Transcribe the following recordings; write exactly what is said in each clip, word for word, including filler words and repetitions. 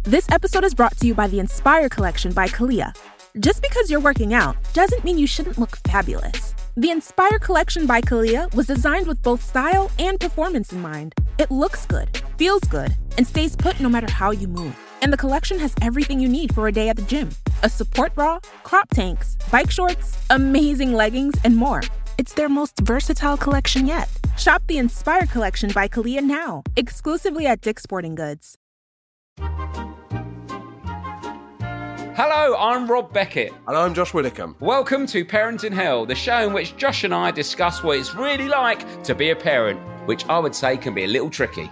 This episode is brought to you by the Inspire Collection by Kalia. Just because you're working out doesn't mean you shouldn't look fabulous. The Inspire Collection by Kalia was designed with both style and performance in mind. It looks good, feels good, and stays put no matter how you move. And the collection has everything you need for a day at the gym. A support bra, crop tanks, bike shorts, amazing leggings, and more. It's their most versatile collection yet. Shop the Inspire Collection by Kalia now, exclusively at Dick's Sporting Goods. Hello, I'm Rob Beckett. And I'm Josh Widdicombe. Welcome to Parent in Hell, the show in which Josh and I discuss what it's really like to be a parent, which I would say can be a little tricky.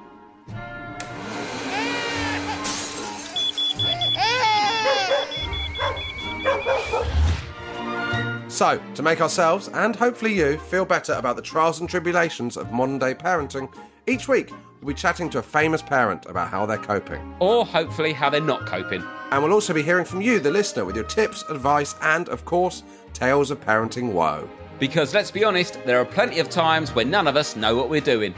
So, to make ourselves, and hopefully you, feel better about the trials and tribulations of modern-day parenting, each week we'll be chatting to a famous parent about how they're coping. Or hopefully how they're not coping. And we'll also be hearing from you, the listener, with your tips, advice, and, of course, tales of parenting woe. Because, let's be honest, there are plenty of times when none of us know what we're doing.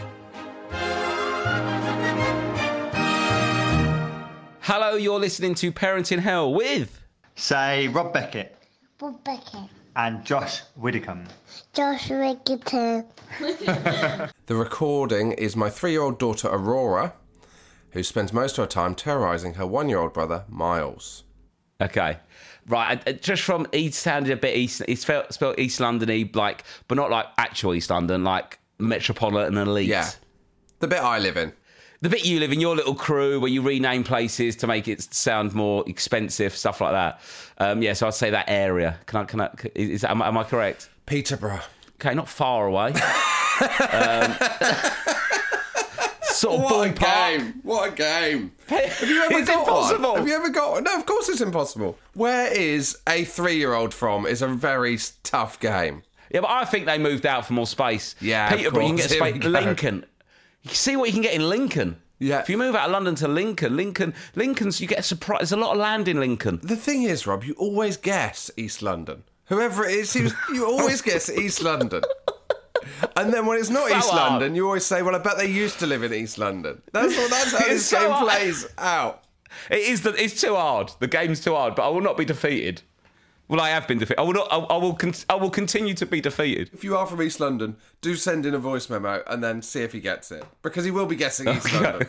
Hello, you're listening to Parent in Hell with... Say Rob Beckett. Rob Beckett. And Josh Widdicombe. Josh Widdicombe. The recording is my three-year-old daughter, Aurora, who spends most of her time terrorising her one-year-old brother, Miles. Okay. Right, just from, he sounded a bit East, he spelled, spelled East London-y, like, but not like actual East London, like metropolitan elite. Yeah, the bit I live in. The bit you live in, your little crew, where you rename places to make it sound more expensive, stuff like that. Um, yeah, so I'd say that area. Can I, can I, is, am, am I correct? Peterborough. Okay, not far away. um, sort of what a ballpark. game! What a game! Have you ever It's got impossible. one? Have you ever got one? No, of course it's impossible. Where is a three-year-old from is a very tough game. Yeah, but I think they moved out for more space. Yeah, Peterborough, you can get Here we space. go. Lincoln. You see what you can get in Lincoln. Yeah. If you move out of London to Lincoln, Lincoln, Lincoln's, you get a surprise. There's a lot of land in Lincoln. The thing is, Rob, you always guess East London. Whoever it is, you you always guess East London. And then when it's not So East hard. London, you always say, well, I bet they used to live in East London. That's, what, that's how It's this so game hard. plays out. It is. The, it's too hard. The game's too hard. But I will not be defeated. Well, I have been defeated. I will not. I, I will. Con- I will continue to be defeated. If you are from East London, do send in a voice memo and then see if he gets it. Because he will be guessing East London.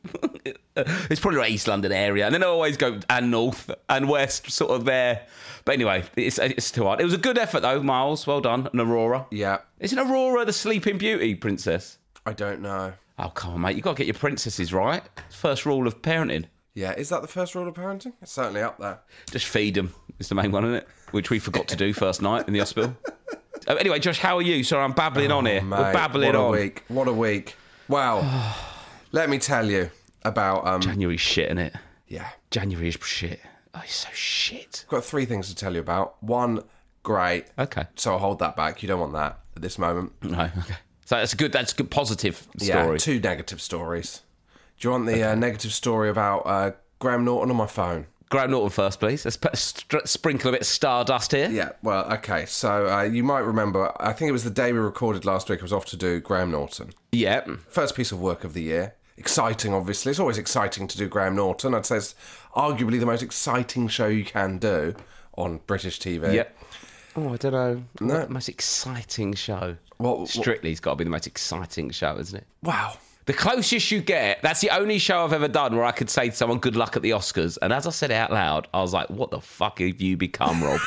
It's probably like East London area, and then I always go and north and west, sort of there. But anyway, it's it's too hard. It was a good effort though, Miles. Well done, and Aurora. Yeah. Isn't Aurora the Sleeping Beauty princess? I don't know. Oh come on, mate! You got to get your princesses right. First rule of parenting. Yeah, is that the first rule of parenting? It's certainly up there. Just feed them. It's the main one, isn't it? Which we forgot to do first night in the hospital. Uh, anyway, Josh, how are you? Sorry, I'm babbling Oh, on here. mate, We're babbling what a on. week. What a week. Well, let me tell you about... Um, January's shit, innit? yeah. January is shit. Oh, it's so shit. I've got three things to tell you about. One, great. Okay. So I'll hold that back. You don't want that at this moment. No, okay. So that's a good, that's a good positive Yeah, story. two negative stories. Do you want the uh, negative story about uh, Graham Norton on my phone? Graham Norton first, please. Let's put, st- sprinkle a bit of stardust here. Yeah, well, okay. So uh, you might remember, I think it was the day we recorded last week, I was off to do Graham Norton. Yeah. First piece of work of the year. Exciting, obviously. It's always exciting to do Graham Norton. I'd say it's arguably the most exciting show you can do on British T V. Yeah. Oh, I don't know. No. What the most exciting show? What- what- Strictly's got to be the most exciting show, isn't it? Wow. The closest you get, that's the only show I've ever done where I could say to someone, good luck at the Oscars. And as I said it out loud, I was like, what the fuck have you become, Rob?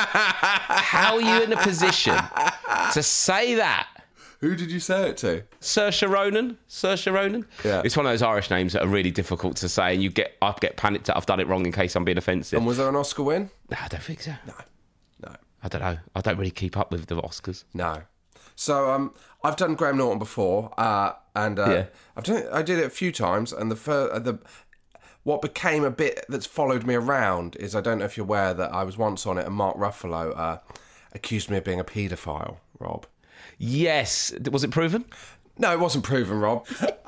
How are you in a position to say that? Who did you say it to? Saoirse Ronan? Saoirse Ronan? Yeah. It's one of those Irish names that are really difficult to say, and you get, I get panicked that I've done it wrong in case I'm being offensive. And was there an Oscar win? No, I don't think so. No. No. I don't know. I don't really keep up with the Oscars. No. So um, I've done Graham Norton before, uh, and uh, Yeah. I've done it, I did it a few times. And the fir- uh, the what became a bit that's followed me around is I don't know if you're aware that I was once on it, and Mark Ruffalo uh, accused me of being a paedophile. Rob. Yes. Was it proven? No, it wasn't proven, Rob.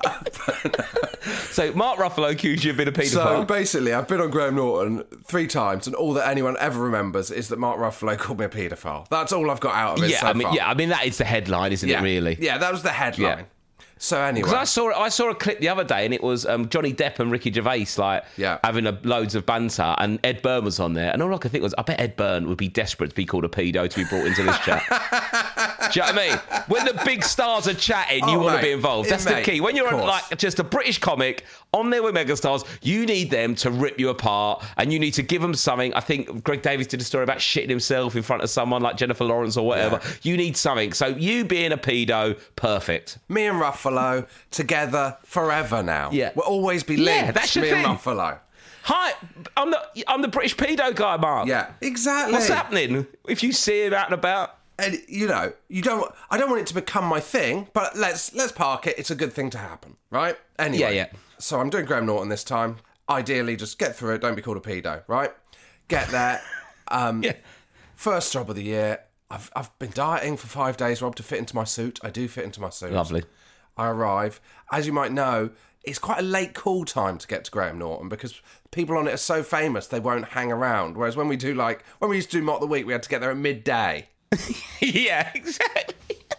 So Mark Ruffalo accused you of being a paedophile. So basically, I've been on Graham Norton three times, and all that anyone ever remembers is that Mark Ruffalo called me a paedophile. That's all I've got out of it yeah, so I mean, far. yeah, I mean that is the headline, isn't yeah. it? Really? Yeah, that was the headline. So anyway, Because I saw I saw a clip the other day, and it was um, Johnny Depp and Ricky Gervais like Yeah. having a, loads of banter, and Ed Byrne was on there, and all I could think was, I bet Ed Byrne would be desperate to be called a pedo to be brought into this chat. Do you know what I mean? When the big stars are chatting, you Oh, want mate. to be involved. That's Mate, the key. When you're of on, course. like just a British comic on there with megastars, you need them to rip you apart, and you need to give them something. I think Greg Davies did a story about shitting himself in front of someone like Jennifer Lawrence or whatever. Yeah. You need something. So you being a pedo, perfect. me and Ruffalo together forever now. Yeah. We'll always be Yeah, linked. that's your me thing. and Ruffalo. Hi, I'm the I'm the British pedo guy, Mark. Yeah, exactly. What's happening? If you see him out and about, And you know, you don't. I don't want it to become my thing, but let's let's park it. It's a good thing to happen, right? Anyway, Yeah, yeah. So I'm doing Graham Norton this time. Ideally, just get through it. Don't be called a pedo, right? Get there. Um, yeah. First job of the year. I've I've been dieting for five days, Rob, to fit into my suit. I do fit into my suit. Lovely. I arrive. As you might know, it's quite a late call time to get to Graham Norton because people on it are so famous they won't hang around. Whereas when we do like when we used to do Mock the Week, we had to get there at midday. Yeah, exactly.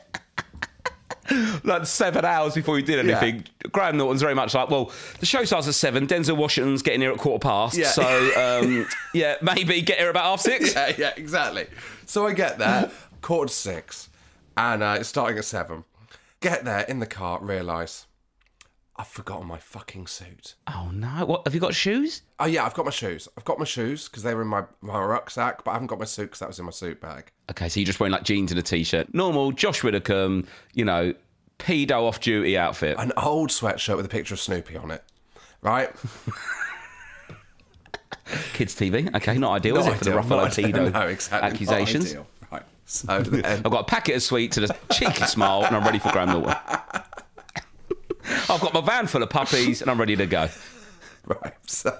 Like seven hours before you did anything. Graham Norton's very much like, well, the show starts at seven. Denzel Washington's getting here at quarter past. Yeah. So, um, yeah, maybe get here about half six. Yeah, yeah, exactly. So I get there, quarter to six, and uh, it's starting at seven. Get there in the car, realise I've forgotten my fucking suit. Oh, no. What, have you got shoes? Oh yeah, I've got my shoes. I've got my shoes because they were in my, my rucksack, but I haven't got my suit because that was in my suit bag. Okay, so you're just wearing like jeans and a t-shirt. Normal Josh Widdicombe, you know, pedo off-duty outfit. An old sweatshirt with a picture of Snoopy on it, right? Kids T V. Okay, not ideal, is Not it, for the ideal, Ruffalo not ideal. pedo No, exactly, not accusations? ideal. Right. So then, I've got a packet of sweets and a cheeky smile, and I'm ready for Graham Norton. I've got my van full of puppies, and I'm ready to go. right. So,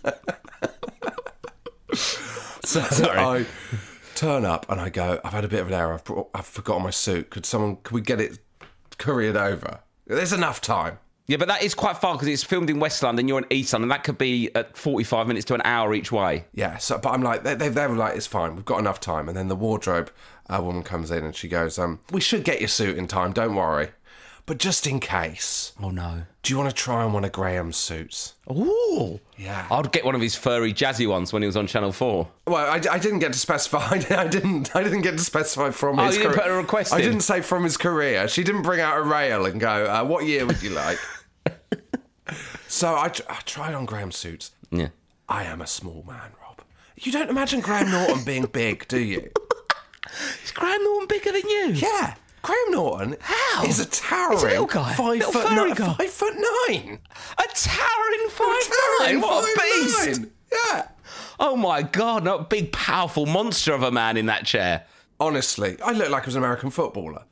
so Sorry. I turn up and I go, I've had a bit of an error. I've, brought, I've forgotten my suit. Could someone? Could we get it couriered over? There's enough time. Yeah, but that is quite far because it's filmed in West London, you're in East London. That could be at forty-five minutes to an hour each way. Yeah, so but I'm like, they, they, they were like, it's fine, we've got enough time. And then the wardrobe uh, woman comes in and she goes, um, we should get your suit in time, don't worry. But just in case, Oh, no. do you want to try on one of Graham's suits? Ooh. Yeah. I'd get one of his furry, jazzy ones when he was on Channel four. Well, I, I didn't get to specify. I didn't. I didn't get to specify from Oh, his. you didn't career. put a request I in? didn't say from his career. She didn't bring out a rail and go, uh, "What year would you like?" So I, tr- I tried on Graham's suits. Yeah. I am a small man, Rob. You don't imagine Graham Norton being big, do you? Is Graham Norton bigger than you? Yeah. Graham Norton How? is a towering He's a little guy. five Little foot furry nine. guy. Five foot nine. A towering five Towering nine. What a five beast. nine. Yeah. Oh, my God. Not a big, powerful monster of a man in that chair. Honestly, I look like I was an American footballer.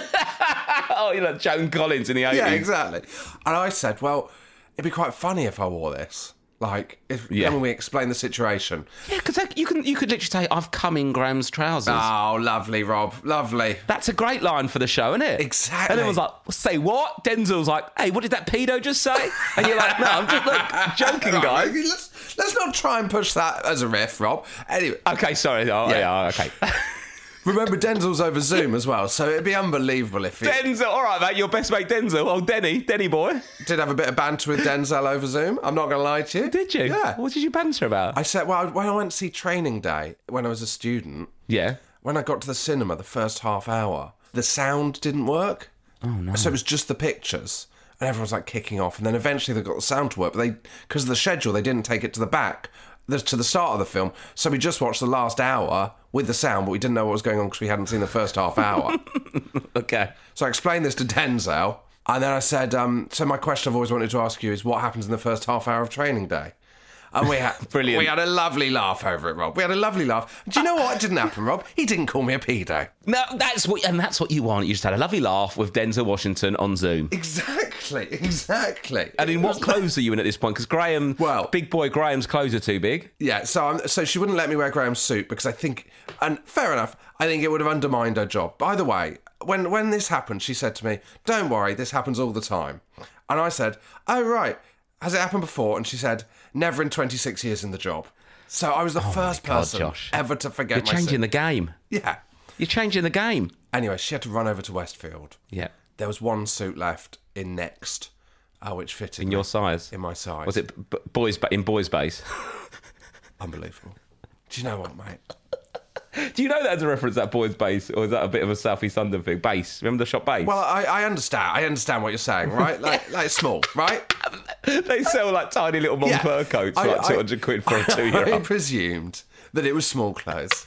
Oh, you know, Joan Collins in the eighties. Yeah, exactly. And I said, well, it'd be quite funny if I wore this. Like, if Yeah. when we explain the situation. Yeah, because you can you could literally say, I've come in Graham's trousers. Oh, lovely, Rob. Lovely. That's a great line for the show, isn't it? Exactly. And everyone's like, say what? Denzel's like, hey, what did that pedo just say? And you're like, no, I'm just look, joking, Right, guys. Let's, let's not try and push that as a riff, Rob. Anyway, Okay, sorry. Oh, Yeah. yeah, okay. remember Denzel's over Zoom as well, so it'd be unbelievable if he Denzel, all right, mate, your best mate Denzel. Oh, Denny, Denny boy. did have a bit of banter with Denzel over Zoom. I'm not going to lie to you. Did you? Yeah. What did you banter about? I said, well, when I went to see Training Day, when I was a student, Yeah. when I got to the cinema, the first half hour, the sound didn't work. Oh, no. So it was just the pictures. And everyone's like kicking off. And then eventually they got the sound to work. But they, because of the schedule, they didn't take it to the back, the, to the start of the film. So we just watched the last hour with the sound, but we didn't know what was going on because we hadn't seen the first half hour. Okay. So I explained this to Denzel. And then I said, um, so my question I've always wanted to ask you is what happens in the first half hour of Training Day? And we had Brilliant. we had a lovely laugh over it, Rob. We had a lovely laugh. Do you know what didn't happen, Rob? He didn't call me a pedo. No, that's what, and that's what you want. You just had a lovely laugh with Denzel Washington on Zoom. Exactly, exactly. And in what clothes are you in at this point? Because Graham, Well- big boy Graham's clothes are too big. Yeah, so I'm, so she wouldn't let me wear Graham's suit because I think, and fair enough, I think it would have undermined her job. By the way, when when this happened, she said to me, "Don't worry, this happens all the time." And I said, "Oh right, has it happened before?" And she said, "Never in twenty-six years in the job." So I was the first God, person Josh. ever to forget You're my changing suit. the game. Yeah. You're changing the game. Anyway, she had to run over to Westfield. Yeah. There was one suit left in Next, uh, which fitted In me. your size? In my size. Was it b- boys ba- in boys' base? Unbelievable. Do you know what, mate? Do you know that as a reference, that boys' base, or is that a bit of a South East London thing? Base. Remember the shop Base? Well, I, I understand. I understand what you're saying, right? Like, like small, right? They sell like tiny little Yeah. Moncler coats, I- like I- two hundred quid for a I two-year-old. presumed that it was small clothes.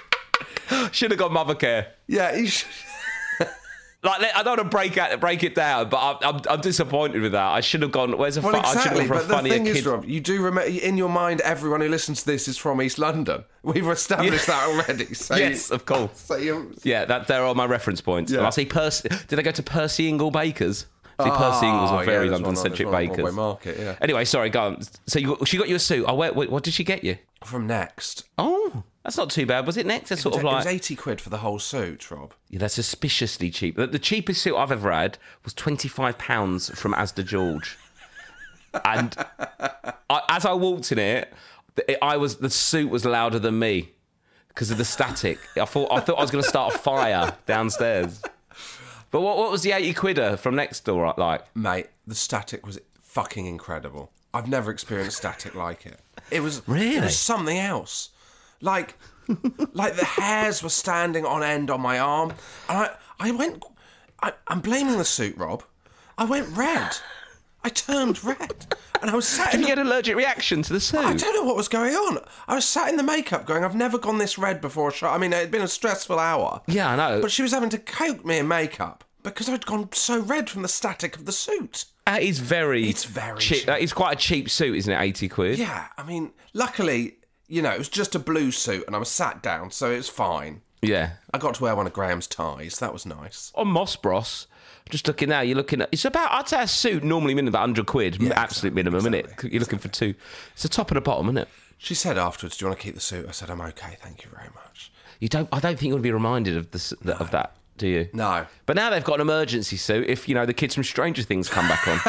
Should have got Mothercare. Yeah, you should. Like, I don't want to break out, break it down, but I'm, I'm, I'm disappointed with that. I should have gone. Where's a? Well, fu- I should have exactly. gone for a But the funnier thing kid. is, Rob, you do remember in your mind. Everyone who listens to this is from East London. We've established that already. So Yes, you, of course. So you, Yeah, that there are my reference points. Yeah. And I see Percy. Did they go to Percy Ingle Bakers? See, Percy Ingles Oh, are very yeah, there's one on- London-centric there's one on bakers. Broadway Market, yeah. Anyway, sorry, go on. So you, she got you a suit. Oh, wait, wait, what did she get you? from Next. Oh, that's not too bad, was it? Next, it's sort It of was like eighty quid for the whole suit, Rob. yeah, that's suspiciously cheap. The, the cheapest suit I've ever had was twenty-five pounds from Asda George, and I, as I walked in it, it, I was the suit was louder than me because of the static. I thought I thought I was going to start a fire downstairs. But what what was the eighty quidder from Next door like? Mate, the static was fucking incredible. I've never experienced static like it. It was Really? It was something else. Like, like the hairs were standing on end on my arm, and I, I went. I, I'm blaming the suit, Rob. I went red. I turned red, and I was sat. Did in you the, get an allergic reaction to the suit? I don't know what was going on. I was sat in the makeup, going, "I've never gone this red before a shot." I mean, it had been a stressful hour. Yeah, I know. But she was having to coat me in makeup because I'd gone so red from the static of the suit. That is very. It's very cheap. cheap. That is quite a cheap suit, isn't it? Eighty quid. Yeah, I mean, luckily, you know, it was just a blue suit and I was sat down, so it was fine. Yeah. I got to wear one of Graham's ties. That was nice. On Moss Bros, just looking now, you're looking at. It's about. I'd say a suit normally minimum about hundred quid, Yeah, absolute exactly, minimum, isn't exactly, it? You're looking for two. It's the top and the bottom, isn't it? She said afterwards, "Do you want to keep the suit?" I said, "I'm okay, thank you very much." You don't. I don't think you want to be reminded of this of that, do you? No. But now they've got an emergency suit if you know the kids from Stranger Things come back on.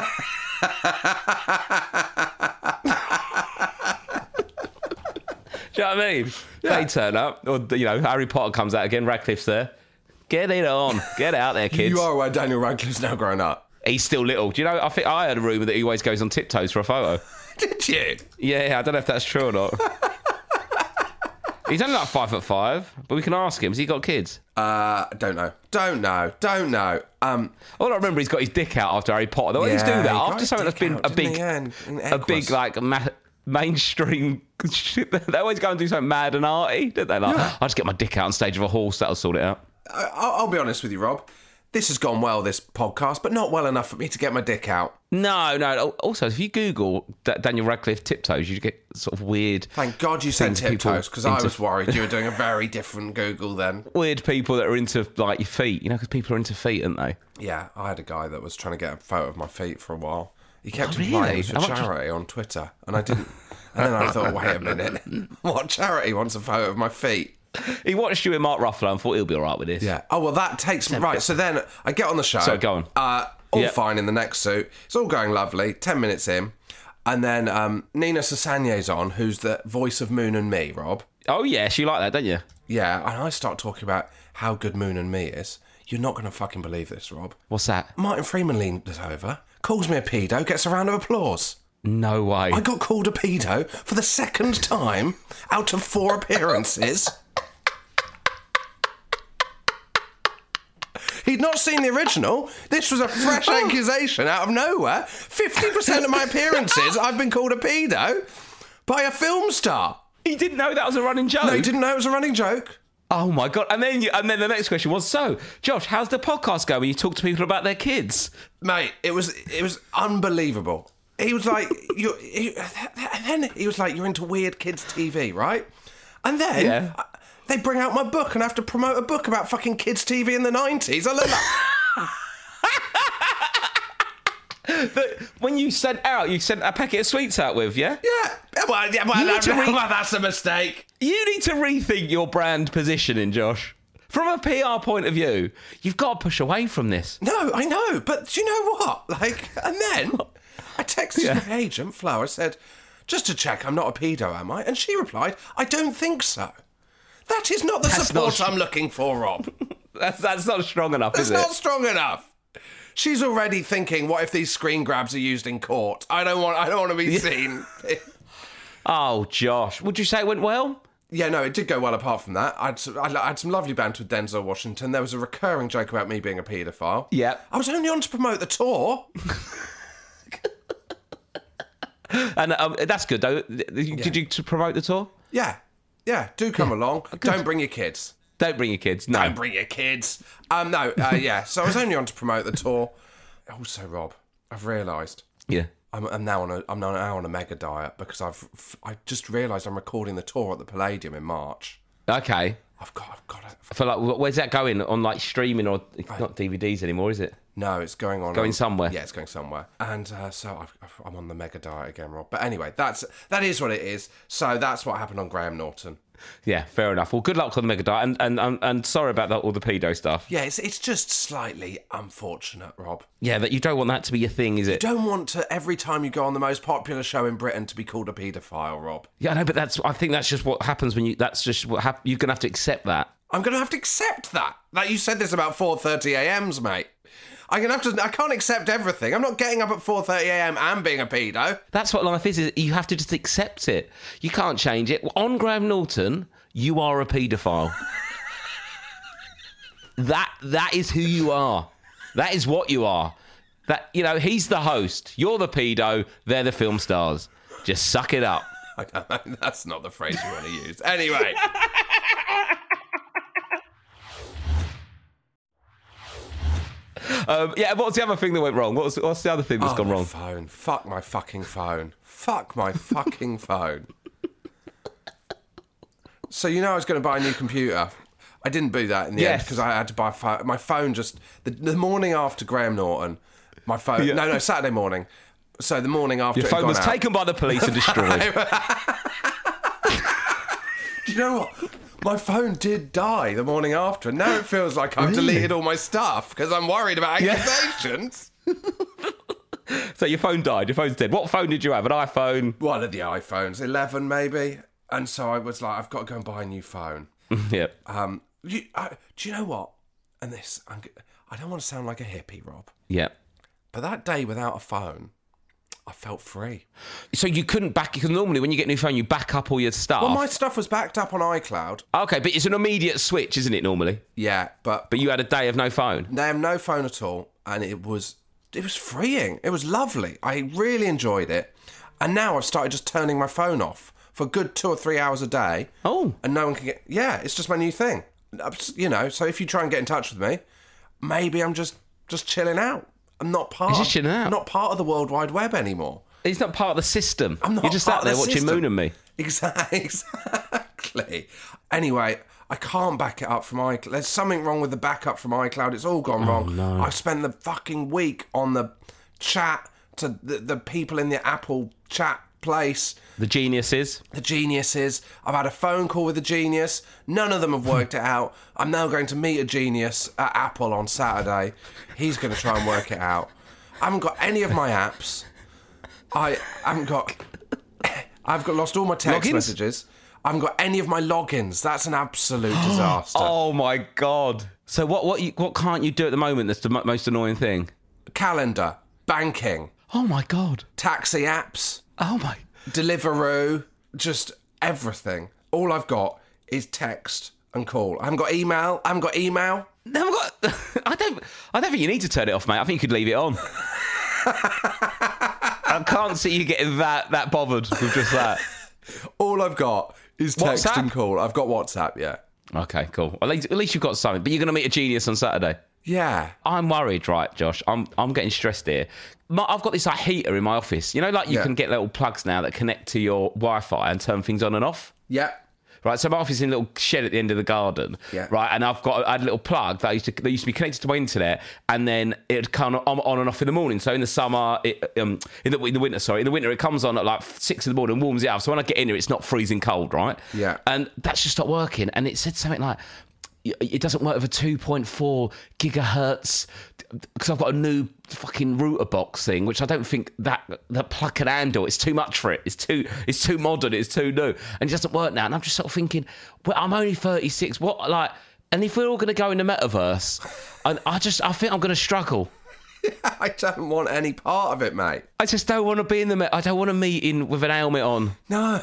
Do you know what I mean? Yeah. They turn up, or you know, Harry Potter comes out again. Radcliffe's there. Get it on. Get out there, kids. You are aware Daniel Radcliffe's now grown up. He's still little. Do you know? I think I heard a rumor that he always goes on tiptoes for a photo. Did you? Yeah, I don't know if that's true or not. He's only like five foot five, but we can ask him. Has he got kids? Uh, don't know. Don't know. Don't know. Um, All I remember, he's got his dick out after Harry Potter. They always Yeah, do he that got after his something that's dick been out, a didn't big, he? Yeah, in- in a big Equus. like ma- mainstream shit. They always go and do something mad and arty, don't they? Like, I'll just get my dick out on stage of a horse. That'll sort it out. I- I'll, I'll be honest with you, Rob. This has gone well, this podcast, but not well enough for me to get my dick out. No, no. Also, if you Google D- Daniel Radcliffe tiptoes, you get sort of weird. Thank God you said things people tiptoes, because I into- was worried you were doing a very different Google then. Weird people that are into like your feet, you know, because people are into feet, aren't they? Yeah, I had a guy that was trying to get a photo of my feet for a while. He kept Oh, replying really? it was for How much- charity on Twitter, and I didn't. And then I thought, wait a minute, what charity wants a photo of my feet? He watched you with Mark Ruffalo and thought he'll be all right with this. Yeah. Oh well, that takes me right. So then I get on the show. So, go on. Uh, all Yep. fine in the next suit. It's all going lovely. Ten minutes in, and then um, Nina Sasagne's on, who's the voice of Moon and Me. Rob. Oh yes, you like that, don't you? Yeah, and I start talking about how good Moon and Me is. You're not going to fucking believe this, Rob. What's that? Martin Freeman leans over, calls me a pedo, gets a round of applause. No way. I got called a pedo for the second time out of four appearances. He'd not seen the original. This was a fresh accusation out of nowhere. fifty percent of my appearances, I've been called a pedo by a film star. He didn't know that was a running joke. No, he didn't know it was a running joke. Oh my god! And then, you, and then the next question was: so, Josh, how's the podcast going when you talk to people about their kids? Mate, it was it was unbelievable. He was like, you. He, and then he was like, you're into weird kids T V, right? And then Yeah. uh, they bring out my book and I have to promote a book about fucking kids T V in the nineties. I look like. But when you sent out, you sent a packet of sweets out with, yeah? Yeah, well, yeah, well, You need that, to re- well, that's a mistake. You need to rethink your brand positioning, Josh. From a P R point of view, you've got to push away from this. No, I know, but do you know what? Like, and then I texted Yeah. my agent, Flower, said, just to check I'm not a pedo, am I? And she replied, I don't think so. That is not the That's support not- I'm looking for, Rob. That's that's not strong enough, It's is it? not strong enough. she's already thinking, what if these screen grabs are used in court? I don't want I don't want to be seen. Oh, Josh. Would you say it went well? Yeah, no, it did go well apart from that. I'd, I had some lovely banter with Denzel Washington. There was a recurring joke about me being a paedophile. Yeah. I was only on to promote the tour. And um, that's good, though. Did you to promote the tour? Yeah. Yeah, do come along. Don't bring your kids. Don't bring your kids. No. Don't bring your kids. Um, no, uh, yeah, so I was only on to promote the tour. Also, Rob, I've realised. Yeah. I'm, I'm now on a I'm now on a mega diet because I've I just realised I'm recording the tour at the Palladium in March. Okay. I've got I've got to, I feel like, where's that going? On like streaming or it's not D V Ds anymore, is it? No, it's going on. Going on, somewhere. Yeah, it's going somewhere. And uh, so I've, I've, I'm on the mega diet again, Rob. But anyway, that's that is what it is. So that's what happened on Graham Norton. Yeah, fair enough. Well, good luck on the mega diet, and and and, and sorry about that, all the pedo stuff. Yeah, it's it's just slightly unfortunate, Rob. Yeah, that you don't want that to be a thing, is it? You don't want to every time you go on the most popular show in Britain to be called a paedophile, Rob. Yeah, I know, but that's I think that's just what happens when you. That's just what hap- you're gonna have to accept that. I'm gonna have to accept that. Like you said this about four thirty a m's, mate. I'm gonna have to. I can't accept everything. I'm not getting up at four thirty a m and being a pedo. That's what life is. Is you have to just accept it. You can't change it. On Graham Norton, you are a paedophile. that that is who you are. That is what you are. That you know, he's the host. You're the pedo. They're the film stars. Just suck it up. That's not the phrase you want to use. Anyway. Um, yeah, what's the other thing that went wrong? What's, what's the other thing that's oh, gone my wrong? Phone. Fuck my fucking phone. Fuck my fucking phone. So you know I was going to buy a new computer. I didn't do that in the Yes. end because I had to buy a phone. My phone just... The, the morning after Graham Norton, my phone... Yeah. No, no, Saturday morning. So the morning after Your it had phone gone was out, taken by the police and destroyed. Do you know what? My phone did die the morning after, and now it feels like I've deleted all my stuff because I'm worried about accusations. So your phone died. Your phone's dead. What phone did you have? An iPhone? One of the iPhones, eleven maybe. And so I was like, I've got to go and buy a new phone. Yeah. Um, you, uh, do you know what? And this, I'm, g- I don't want to sound like a hippie, Rob, Yeah. but that day without a phone, I felt free. So you couldn't back, because normally when you get a new phone, you back up all your stuff. Well, my stuff was backed up on iCloud. Okay, but it's an immediate switch, isn't it, normally? Yeah, but But you had a day of no phone. they have no phone at all, and it was it was freeing. It was lovely. I really enjoyed it. And now I've started just turning my phone off for a good two or three hours a day. Oh. And no one can get... Yeah, it's just my new thing. You know, so if you try and get in touch with me, maybe I'm just, just chilling out. I'm not part You're just chilling out? I'm not part of the World Wide Web anymore. It's not part of the system. I'm not You're just part out of there the watching system. Moon and Me. Exactly. Exactly. Anyway, I can't back it up from iCloud. There's something wrong with the backup from iCloud. It's all gone wrong. no. I spent the fucking week on the chat to the, the people in the Apple chat place, The geniuses. the geniuses. I've had a phone call with a genius. None of them have worked it out. I'm now going to meet a genius at Apple on Saturday. He's going to try and work it out. I haven't got any of my apps. I haven't got... I've got lost all my text Logins? messages. I haven't got any of my logins. That's an absolute disaster. Oh my God. So what what you, what can't you do at the moment that's the mo- most annoying thing? Calendar, banking, Oh my God. taxi apps, Oh my... Deliveroo, just everything. All I've got is text and call. I haven't got email. I haven't got email. No, I've got, I don't. I don't think you need to turn it off, mate. I think you could leave it on. I can't see you getting that that bothered with just that. All I've got is text WhatsApp? and call. I've got WhatsApp, yeah. Okay, cool. At least, at least you've got something. But you're going to meet a genius on Saturday. Yeah. I'm worried, right, Josh? I'm I'm getting stressed here. My, I've got this like heater in my office. You know, like you Yeah. can get little plugs now that connect to your Wi-Fi and turn things on and off. Yeah. Right, so my office is in a little shed at the end of the garden. Yeah. Right, and I've got I had a little plug that I used to that used to be connected to my internet, and then it'd come on, on and off in the morning. So in the summer, it, um, in the in the winter, sorry, in the winter it comes on at like six in the morning and warms it up. So when I get in here, it's not freezing cold, right? Yeah. And that's just stopped working, and it said something like, it doesn't work over two point four gigahertz because I've got a new fucking router box thing, which I don't think that that plug can handle. It's too much for it. It's too it's too modern. It's too new, and it doesn't work now. And I'm just sort of thinking, well, I'm only thirty-six. What like? And if we're all going to go in the metaverse, I, I just I think I'm going to struggle. I don't want any part of it, mate. I just don't want to be in the... Me- I don't want to meet in with an helmet on. No.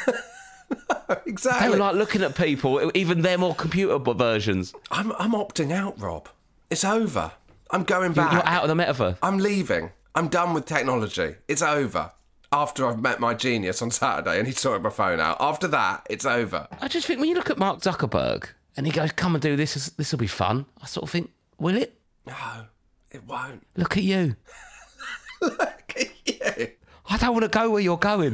no, exactly. I don't like looking at people, even their more computer versions. I'm, I'm opting out, Rob. It's over. I'm going back. You're out of the metaverse. I'm leaving. I'm done with technology. It's over. After I've met my genius on Saturday and he sorted my phone out. After that, it's over. I just think when you look at Mark Zuckerberg and he goes, come and do this, this will be fun. I sort of think, will it? No, it won't. Look at you. Look at you. I don't want to go where you're going.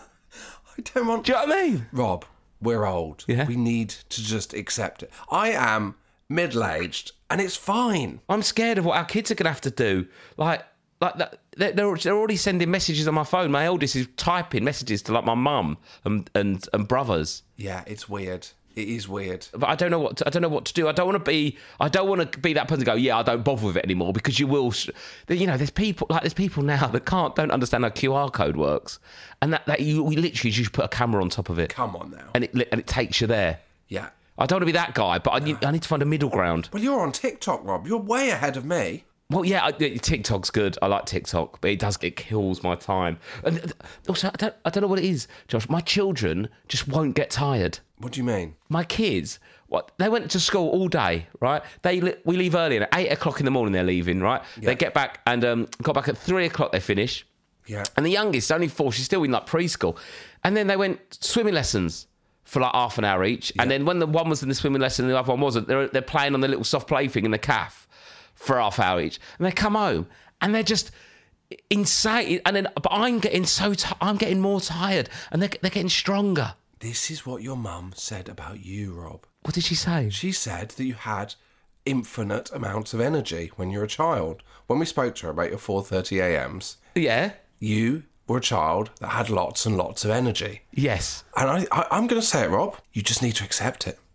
I don't want... Do you know what I mean? Rob, we're old. Yeah. We need to just accept it. I am middle-aged and it's fine. I'm scared of what our kids are going to have to do. Like, like that, they're, they're already sending messages on my phone. My eldest is typing messages to like my mum and, and, and brothers. Yeah, it's weird. It is weird. But I don't know what to, I don't know what to do. I don't want to be I don't want to be that person to go, yeah, I don't bother with it anymore, because you will. You know, there's people like there's people now that can't don't understand how Q R code works, and that, that you we literally just put a camera on top of it. Come on now. And it and it takes you there. Yeah. I don't want to be that guy, but I need, I need to find a middle ground. Well, you're on TikTok, Rob. You're way ahead of me. Well, yeah, I, TikTok's good. I like TikTok, but it does it kills my time. And also, I don't I don't know what it is, Josh. My children just won't get tired. What do you mean? My kids, what they went to school all day, right? They we leave early, and at eight o'clock in the morning they're leaving, right? Yeah. They get back and um, got back at three o'clock. They finish, Yeah. and the youngest, only four, she's still in like preschool, and then they went swimming lessons for like half an hour each, and then when the one was in the swimming lesson and the other one wasn't, they're they're playing on the little soft play thing in the calf for half hour each, and they come home and they're just insane. And then, but I'm getting so t- I'm getting more tired, and they're they're getting stronger. This is what your mum said about you, Rob. What did she say? She said that you had infinite amounts of energy when you were a child. When we spoke to her about your four thirty a m's, Yeah. you were a child that had lots and lots of energy. Yes. And I, I, I'm going to say it, Rob. You just need to accept it.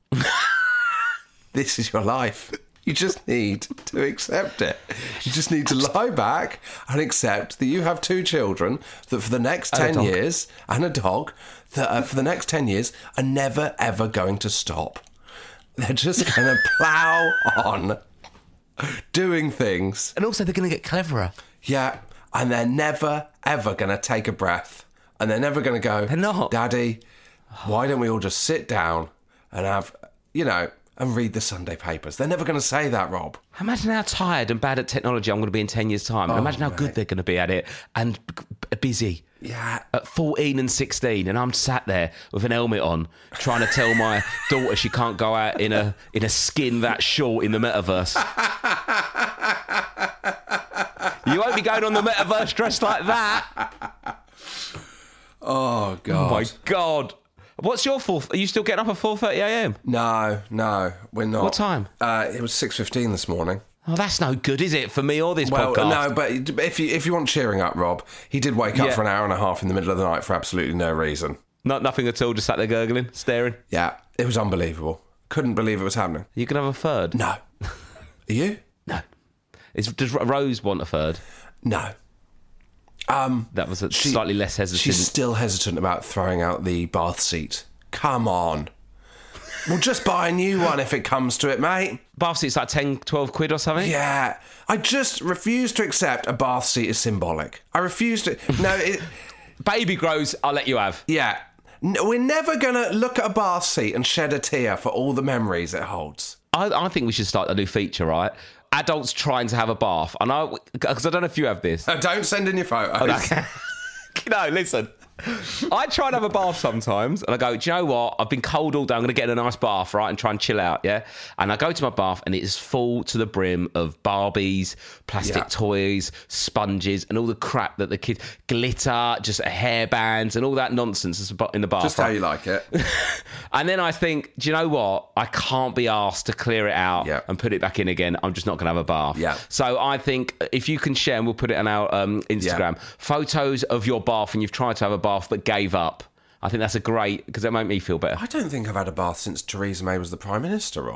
This is your life. You just need to accept it. You just need to lie back and accept that you have two children that for the next And a ten dog. years, and a dog, that uh, for the next ten years are never, ever going to stop. They're just going to plough on doing things. And also, they're going to get cleverer. Yeah, and they're never, ever going to take a breath. And they're never going to go, They're not. Daddy, why don't we all just sit down and have, you know, and read the Sunday papers? They're never going to say that, Rob. Imagine how tired and bad at technology I'm going to be in ten years' time. And Oh, imagine how mate. good they're going to be at it and b- busy. Yeah. At fourteen and sixteen, and I'm sat there with an helmet on, trying to tell my daughter she can't go out in a in a skin that short in the metaverse. You won't be going on the metaverse dressed like that. Oh, God. Oh my God. What's your full? Are you still getting up at four thirty a m? No, no, we're not. What time? Uh, it was six fifteen this morning. Oh, that's no good, is it, for me or this Well, podcast? no, but if you if you want cheering up, Rob, he did wake up Yeah. for an hour and a half in the middle of the night for absolutely no reason. Not nothing at all. Just sat there gurgling, staring. Yeah, it was unbelievable. Couldn't believe it was happening. You can have a third. No. Are you? No. Is, does Rose want a third? No. Um, That was a She- slightly less hesitant. She's still hesitant about throwing out the bath seat. Come on. We'll just buy a new one if it comes to it, mate. Bath seat's like ten, twelve quid or something. Yeah. I just refuse to accept a bath seat is symbolic. I refuse to. No, it. Baby grows, I'll let you have. Yeah. N- We're never going to look at a bath seat and shed a tear for all the memories it holds. I, I think we should start a new feature, right? Adults trying to have a bath. And I, because I don't know if you have this. Uh, Don't send in your photos. No, listen. I try and have a bath sometimes, and I go, do you know what? I've been cold all day. I'm going to get in a nice bath, right, and try and chill out, yeah? And I go to my bath, and it is full to the brim of Barbies, plastic Yeah. toys, sponges, and all the crap that the kids... Glitter, just hairbands, and all that nonsense is in the bath. Just how right? you like it. And then I think, do you know what? I can't be asked to clear it out Yeah. and put it back in again. I'm just not going to have a bath. Yeah. So I think if you can share, and we'll put it on our um, Instagram, Yeah. photos of your bath when you've tried to have a bath but gave up. I think that's a great, because it made me feel better. I don't think I've had a bath since Theresa May was the Prime Minister, Rob.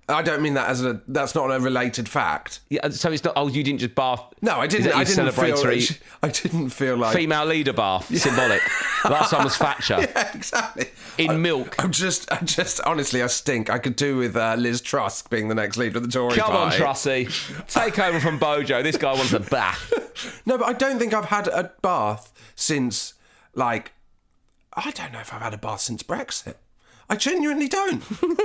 I don't mean that as a. That's not a related fact. Yeah, so it's not. Oh, you didn't just bath. No, I Is didn't. that I your didn't feel. celebratory I didn't feel like female leader bath. Symbolic. Last time was Thatcher. Yeah, exactly. In I, milk. I'm just. I just. Honestly, I stink. I could do with uh, Liz Truss being the next leader of the Tory Come party. on, Trussy. Take over from Bojo. This guy wants a bath. No, but I don't think I've had a bath since, like, I don't know if I've had a bath since Brexit. I genuinely don't.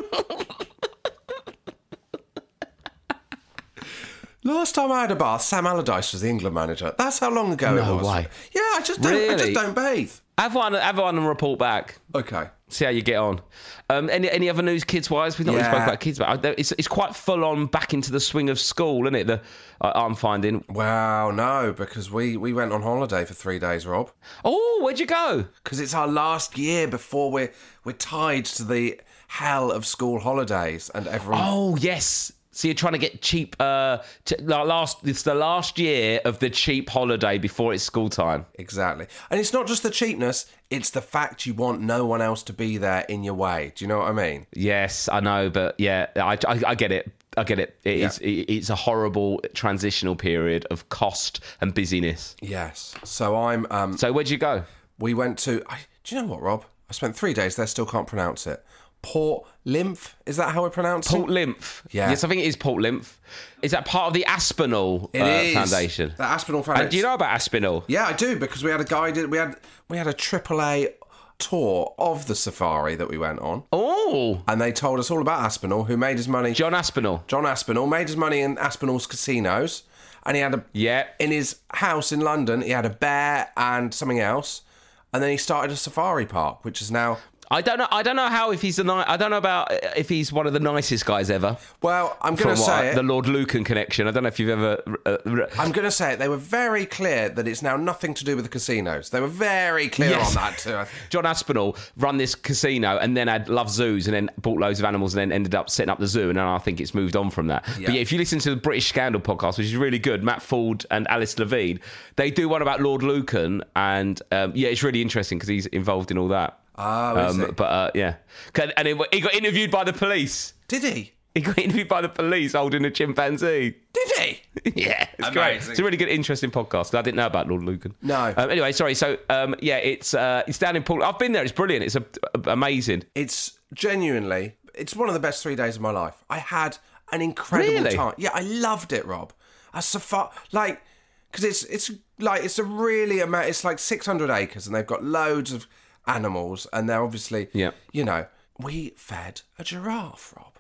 Last time I had a bath, Sam Allardyce was the England manager. That's how long ago No it was. way. Yeah, I just don't. I Really? just don't bathe. Have one. Have one and report back. Okay. See how you get on. Um, any any other news, kids wise? We've not really Yeah. spoken about kids, but it's it's quite full on back into the swing of school, isn't it? The uh, I'm finding. Well, no, because we, we went on holiday for three days, Rob. Oh, where'd you go? Because it's our last year before we're we're tied to the hell of school holidays, and everyone. Oh yes. So you're trying to get cheap. Uh, t- like last. It's the last year of the cheap holiday before it's school time. Exactly. And it's not just the cheapness, it's the fact you want no one else to be there in your way. Do you know what I mean? Yes, I know, but yeah, I, I, I get it. I get it. It Yeah. is. It, it's a horrible transitional period of cost and busyness. Yes. So I'm um So where'd you go? we went to I, do you know what, Rob? I spent three days there, still can't pronounce it. Port Lymph, is that how we pronounce it? Port Lymph. Yeah. Yes, I think it is Port Lymph. Is that part of the Aspinall It uh, is. Foundation? The Aspinall Foundation. And do you know about Aspinall? Yeah, I do, because we had a guided we had we had a triple A tour of the safari that we went on. Oh, And they told us all about Aspinall, who made his money John Aspinall. John Aspinall made his money in Aspinall's casinos, and he had a Yeah. in his house in London. He had a bear and something else, and then he started a safari park, which is now. I don't know. I don't know how if he's the ni- I don't know about if he's one of the nicest guys ever. Well, I'm From going to what say I- it. the Lord Lucan connection. I don't know if you've ever. Uh, re- I'm going to say it. They were very clear that it's now nothing to do with the casinos. They were very clear Yes. on that too. John Aspinall run this casino and then had Love Zoos and then bought loads of animals and then ended up setting up the zoo, and then I think it's moved on from that. Yeah. But yeah, if you listen to the British Scandal podcast, which is really good, Matt Ford and Alice Levine, they do one about Lord Lucan, and um, yeah, it's really interesting because he's involved in all that. Oh, is he? But uh, yeah, and it, he got interviewed by the police. Did he? He got interviewed by the police holding a chimpanzee. Did he? Yeah, it's great. Amazing. It's a really good, interesting podcast. I didn't know about Lord Lucan. No. Um, anyway, sorry. So, um, yeah, it's uh, it's down in Port. I've been there. It's brilliant. It's a, a- amazing. It's genuinely, it's one of the best three days of my life. I had an incredible Really? time. Yeah, I loved it, Rob. A safari, like, because it's it's like it's a really ama- it's like six hundred acres, and they've got loads of animals, and they're obviously, Yeah. you know, we fed a giraffe, Rob.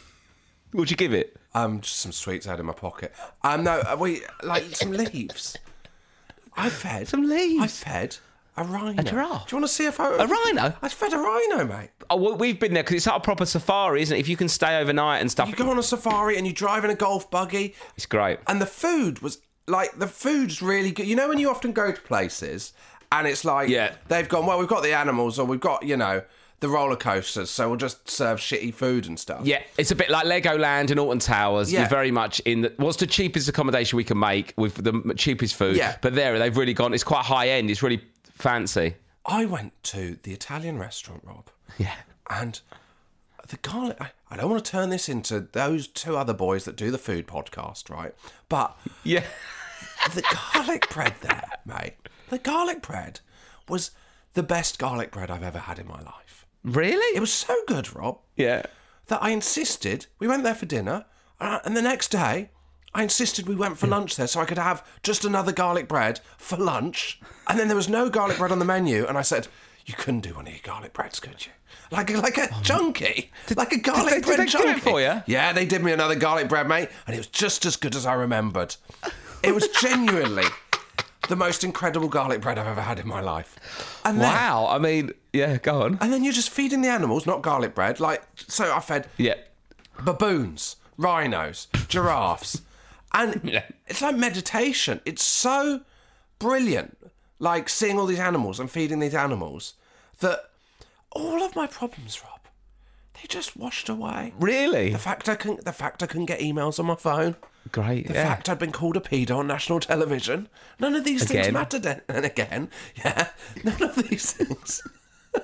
What'd you give it? Um, just some sweets I had in my pocket. Um, no, uh, we like some leaves. I fed Some leaves? I fed a rhino. A giraffe? Do you want to see a photo? A rhino? I fed a rhino, mate. Oh, well, we've been there because it's like a proper safari, isn't it? If you can stay overnight and stuff, You go on a safari and you drive in a golf buggy, it's great. and the food was like the food's really good. You know when you often go to places and it's like Yeah. they've gone, well, we've got the animals or we've got, you know, the roller coasters, so we'll just serve shitty food and stuff. Yeah, it's a bit like Legoland and Alton Towers. Yeah. You're very much in the, what's the cheapest accommodation we can make with the cheapest food. Yeah. But there, they've really gone, it's quite high end. It's really fancy. I went to the Italian restaurant, Rob. Yeah. And the garlic, I, I don't want to turn this into those two other boys that do the food podcast, right? But Yeah. the garlic bread there, mate, the garlic bread was the best garlic bread I've ever had in my life. Really? It was so good, Rob, Yeah. that I insisted, we went there for dinner, uh, and the next day, I insisted we went for lunch there so I could have just another garlic bread for lunch. And then there was no garlic bread on the menu, and I said, you couldn't do one of your garlic breads, could you? Like a, like a junkie. Like a garlic did they- bread did they do it junkie. for you? Yeah, they did me another garlic bread, mate, and it was just as good as I remembered. It was genuinely the most incredible garlic bread I've ever had in my life. And then, Wow. I mean, yeah, go on. and then you're just feeding the animals, not garlic bread. Like, so I fed Yeah. baboons, rhinos, giraffes. And Yeah. it's like meditation. It's so brilliant, like seeing all these animals and feeding these animals, that all of my problems, Rob, they just washed away. Really? The fact I can, the fact I couldn't get emails on my phone. Great. The yeah. fact I'd been called a pedo on national television. None of these things Again. mattered then. And again, yeah, none of these things. Again.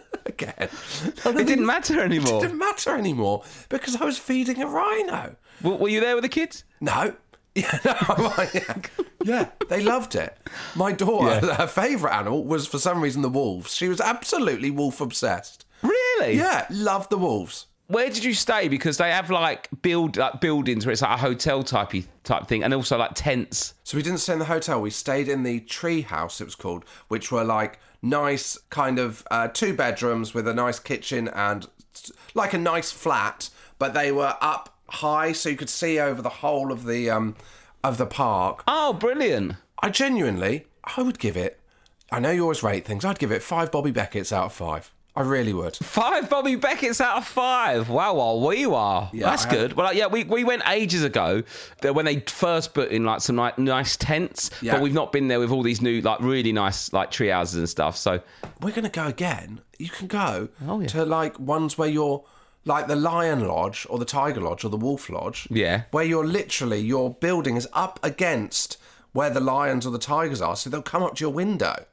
again. It didn't matter anymore. It didn't matter anymore because I was feeding a rhino. W- were you there with the kids? No. Yeah, no, yeah. yeah, they loved it. My daughter, Yeah. her favourite animal was for some reason the wolves. She was absolutely wolf obsessed. Really? Yeah, loved the wolves. Where did you stay? Because they have like build like buildings where it's like a hotel typey type thing, and also like tents. So we didn't stay in the hotel. We stayed in the tree house, it was called, which were like nice kind of uh, two bedrooms with a nice kitchen and like a nice flat, but they were up high so you could see over the whole of the um of the park. Oh, brilliant! I genuinely, I would give it. I know you always rate things. I'd give it five Bobby Beckett's out of five. I really would. Five Bobby Beckett's out of five. Wow, well, we are. Yeah, That's I good. had- Well, like, yeah, we, we went ages ago uh, when they first put in like some like nice tents, Yeah. but we've not been there with all these new like really nice like tree houses and stuff. So We're going to go again. You can go Oh, yeah. to like ones where you're like the Lion Lodge or the Tiger Lodge or the Wolf Lodge. Yeah. Where you're literally, your building is up against where the lions or the tigers are, so they'll come up to your window.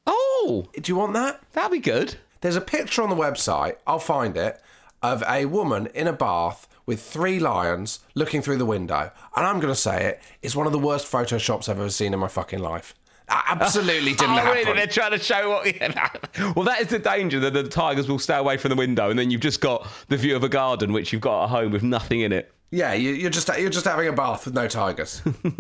oh, Do you want that? that'd be good. There's a picture on the website, I'll find it, of a woman in a bath with three lions looking through the window. And I'm going to say it, it's one of the worst photoshops I've ever seen in my fucking life. That absolutely didn't Oh, happen. really? They're trying to show what... Well, that is the danger, that the tigers will stay away from the window and then you've just got the view of a garden, which you've got at home with nothing in it. Yeah, you, you're just you're just having a bath with no tigers.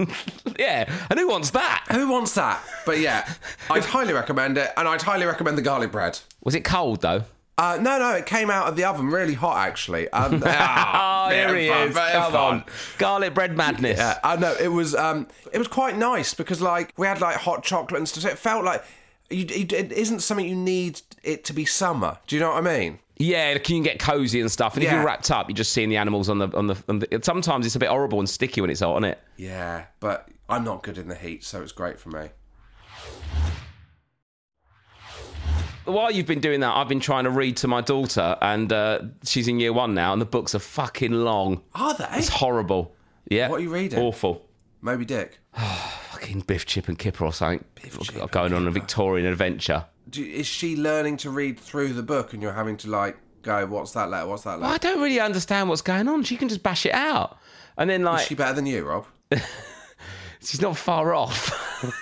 Yeah, and who wants that? Who wants that? But yeah, I'd highly recommend it, and I'd highly recommend the garlic bread. Was it cold, though? Uh, no, no, it came out of the oven really hot, actually. Um, ah, Oh, bit here of he fun, is. bit of Come fun. on. Garlic bread madness. Yeah, I know it was. Um, it was quite nice because, like, we had like hot chocolate and stuff. So it felt like you, you, it isn't something you need it to be summer. Do you know what I mean? Yeah, you can get cosy and stuff. And if Yeah. you're wrapped up, you're just seeing the animals on the, on the... On the sometimes it's a bit horrible and sticky when it's hot, isn't it? Yeah, but I'm not good in the heat, so it's great for me. While you've been doing that, I've been trying to read to my daughter, and uh, she's in year one now, and the books are fucking long. Are they? It's horrible. Yeah. What are you reading? Awful. Moby Dick. Fucking Biff, Chip and Kipper or something. Chip and Going on a Kipper. Victorian adventure. Do, is she learning to read through the book, and you're having to like go, "What's that letter? What's that Well, I letter?" don't really understand what's going on. She can just bash it out. And then, like, Is she better than you, Rob? she's not far off.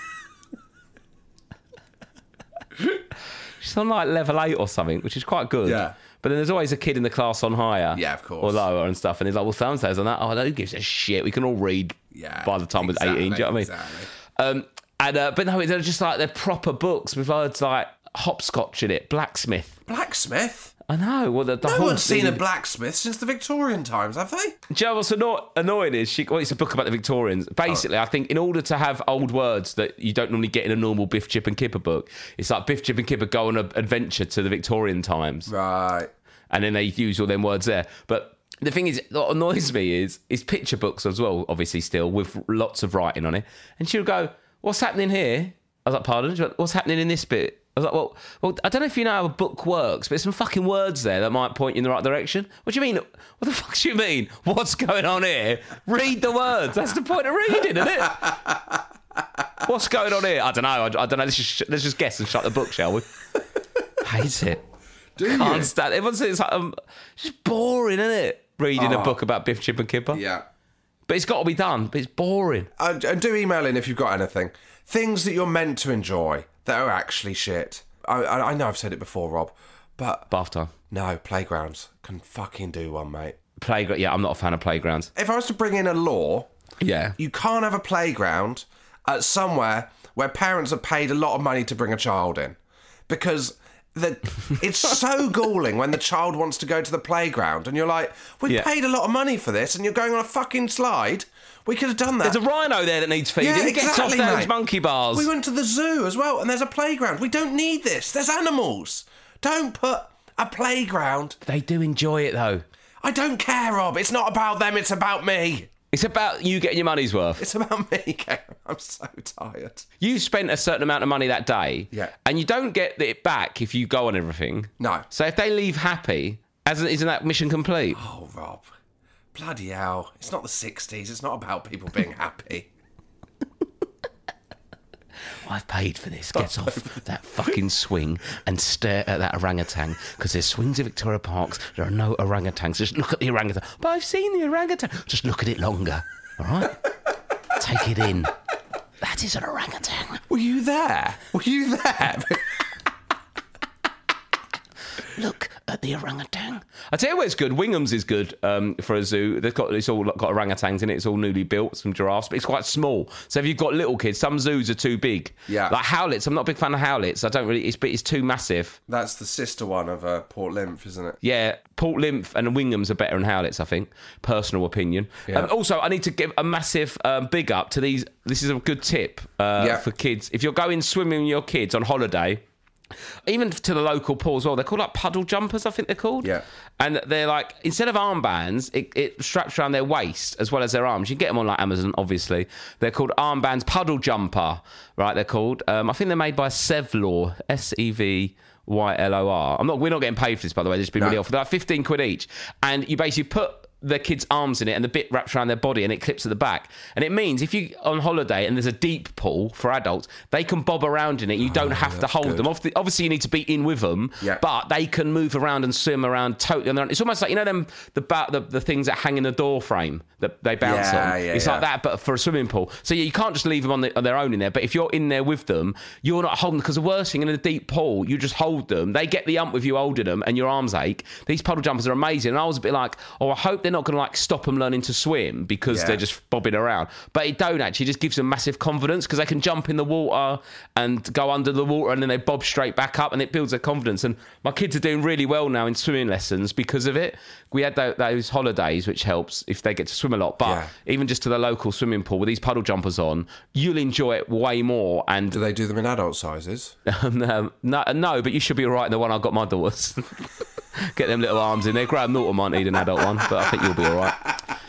She's on like level eight or something, which is quite good. Yeah. But then there's always a kid in the class on higher. Yeah, of course. Or lower and stuff. And he's like, well, so-and-so's on that. Oh, no, who gives a shit? We can all read Yeah. by the time we're exactly, eighteen. Do you know what I mean? Exactly. Um, and, uh, but no, they're just like, they're proper books with words like hopscotch in it, blacksmith. Blacksmith. I know. Well, the, the No whole one's seen thing- a blacksmith since the Victorian times, have they? Do you know what's anno- annoying is she? Well, it's a book about the Victorians. Basically, I think in order to have old words that you don't normally get in a normal Biff, Chip and Kipper book, it's like Biff, Chip and Kipper go on an adventure to the Victorian times, Right. and then they use all them words there. But the thing is, what annoys me is is picture books as well. Obviously, still with lots of writing on it, and she'll go, "What's happening here?" I was like, "Pardon?" She went, "What's happening in this bit?" I was like, well, well, I don't know if you know how a book works, but there's some fucking words there that might point you in the right direction. What do you mean? What the fuck do you mean? What's going on here? Read the words. That's the point of reading, isn't it? What's going on here? I don't know. I, I don't know. Let's just, let's just guess and shut the book, shall we? Hate it. Do you? Can't stand it. Everyone says it's like, um, it's just boring, isn't it? Reading Oh. a book about Biff, Chip and Kipper. Yeah. But it's got to be done. But it's boring. And, and do email in if you've got anything. Things that you're meant to enjoy that are actually shit. I, I, I know I've said it before, Rob, but Bath time. no, playgrounds can fucking do one, mate. Playground. Yeah, I'm not a fan of playgrounds. If I was to bring in a law, Yeah. you can't have a playground at somewhere where parents have paid a lot of money to bring a child in. Because the, it's so galling when the child wants to go to the playground and you're like, we Yeah. paid a lot of money for this and you're going on a fucking slide. We could have done that. There's a rhino there that needs feeding. Yeah, It gets off exactly, those mate. monkey bars. We went to the zoo as well, and there's a playground. We don't need this. There's animals. Don't put a playground. They do enjoy it, though. I don't care, Rob. It's not about them. It's about me. It's about you getting your money's worth. It's about me, Karen. I'm so tired. You spent a certain amount of money that day, Yeah. and you don't get it back if you go on everything. No. So if they leave happy, hasn't, isn't that mission complete? Oh, Rob. Bloody hell. It's not the sixties. It's not about people being happy. I've paid for this, gets off that fucking swing and stare at that orangutan, because there's swings in Victoria Parks, there are no orangutans. Just look at the orangutan. But I've seen the orangutan. Just look at it longer, all right? Take it in. That is an orangutan. Were you there? Were you there? Look at the orangutan. I tell you where it's good. Wingham's is good um, for a zoo. They've got it's all got orangutans in it. It's all newly built, some giraffes, but it's quite small. So if you've got little kids, some zoos are too big. Yeah. Like Howlett's. I'm not a big fan of Howlett's. I don't really. It's but it's too massive. That's the sister one of uh, Port Lymph, isn't it? Yeah, Port Lymph and Wingham's are better than Howlett's, I think. Personal opinion. Yeah. Um, also, I need to give a massive um, big up to these. This is a good tip uh, Yeah. for kids. If you're going swimming with your kids on holiday, even to the local pool as well, they're called like puddle jumpers, I think they're called. Yeah. And they're like, instead of armbands, it, it straps around their waist as well as their arms. You can get them on like Amazon, obviously. They're called armbands, puddle jumper, right? They're called. Um, I think they're made by Sevlor, S E V Y L O R. I'm not. We're not getting paid for this, by the way. This has been No. really awful. They're like fifteen quid each, and you basically put their kids' arms in it, and the bit wraps around their body, and it clips at the back. And it means if you're on holiday and there's a deep pool for adults, they can bob around in it. You don't have to hold good. them. Obviously, obviously, you need to be in with them, Yeah. but they can move around and swim around totally on their own. It's almost like, you know, them the ba- the, the things that hang in the door frame that they bounce Yeah, on. yeah, it's yeah. like that, but for a swimming pool. So yeah, you can't just leave them on, the, on their own in there. But if you're in there with them, you're not holding, because the worst thing in a deep pool, you just hold them. They get the ump with you holding them, and your arms ache. These puddle jumpers are amazing. And I was a bit like, oh, I hope they're not going to like stop them learning to swim because Yeah. they're just bobbing around. But it don't actually. It just gives them massive confidence, because they can jump in the water and go under the water, and then they bob straight back up, and it builds their confidence. And my kids are doing really well now in swimming lessons because of it. We had tho- those holidays, which helps if they get to swim a lot. But Yeah. even just to the local swimming pool with these puddle jumpers on, you'll enjoy it way more. And Do they do them in adult sizes? um, no, no, but you should be all right in the one I got my daughters. Get them little arms in there. Graham Norton might need an adult one, but I think you'll be all right.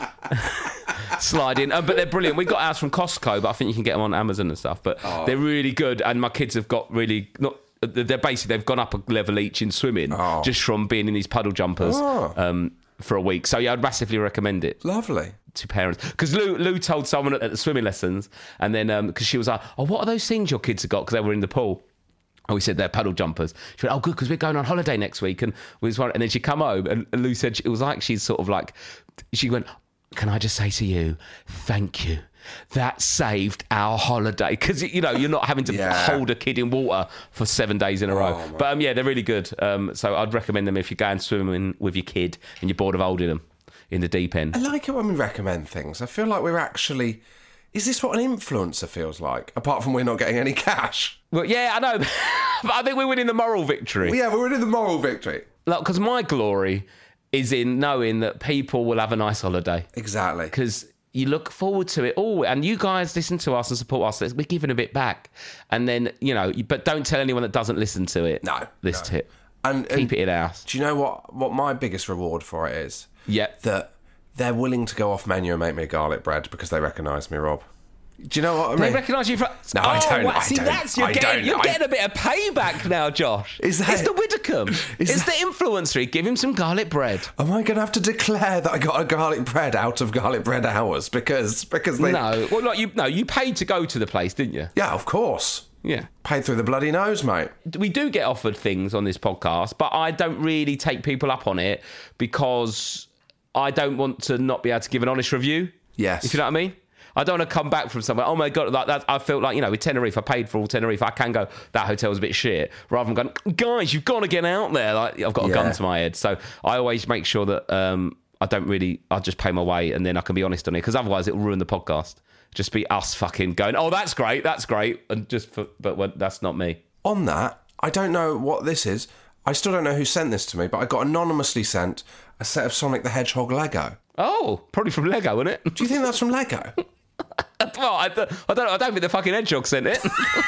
Slide in, uh, but they're brilliant. We got ours from Costco, but I think you can get them on Amazon and stuff. But Oh. they're really good, and my kids have got really not. They're basically they've gone up a level each in swimming Oh. just from being in these puddle jumpers Oh. um, for a week. So yeah, I'd massively recommend it Lovely. to parents, because Lou Lou told someone at the swimming lessons, and then because um, she was like, "Oh, what are those things your kids have got?" Because they were in the pool. And we said they're puddle jumpers. She went, "Oh, good, because we're going on holiday next week." And we was and then she come home, and, and Lou said she, it was like she's sort of like, she went, "Can I just say to you, thank you. That saved our holiday." Because, you know, you're not having to Yeah. hold a kid in water for seven days in a row. my- But um, yeah, they're really good. Um, so I'd recommend them if you're going swimming with your kid and you're bored of holding them in the deep end. I like it when we recommend things. I feel like we're actually... Is this what an influencer feels like? Apart from we're not getting any cash. Well, yeah, I know. But I think we're winning the moral victory. Well, yeah, we're winning the moral victory. Like, because my glory is in knowing that people will have a nice holiday. Exactly. Because you look forward to it all, and you guys listen to us and support us. We're giving a bit back, and then, you know, but don't tell anyone that doesn't listen to it. No, this no. tip. And, Keep and it in house. do you know what, what my biggest reward for it is? Yeah. That they're willing to go off menu and make me a garlic bread because they recognise me, Rob. Do you know what I They mean? recognise you from. No, oh, I don't, wow. I See, don't, that's you're I getting. don't, You're I- getting a bit of payback now, Josh. Is that- It's the Widdicombe. Is It's that- the influencer. Give him some garlic bread. Am I going to have to declare that I got a garlic bread out of garlic bread hours because because they? No, well, not you. No, you paid to go to the place, didn't you? Yeah, of course. Yeah. Paid through the bloody nose, mate. We do get offered things on this podcast, but I don't really take people up on it because I don't want to not be able to give an honest review. Yes. If you know what I mean. I don't want to come back from somewhere, oh my God, like that. I felt like, you know, with Tenerife, I paid for all Tenerife. I can go, that hotel's a bit shit. Rather than going, guys, you've got to get out there. Like, I've got a Yeah. gun to my head. So I always make sure that um, I don't really, I just pay my way and then I can be honest on it, because otherwise it'll ruin the podcast. Just be us fucking going, oh, that's great, that's great. And just, for, but when, that's not me. On that, I don't know what this is. I still don't know who sent this to me, but I got anonymously sent a set of Sonic the Hedgehog Lego. Oh, probably from Lego, isn't it? Do you think that's from Lego? Well, I, th- I don't. I don't think the fucking hedgehog sent it.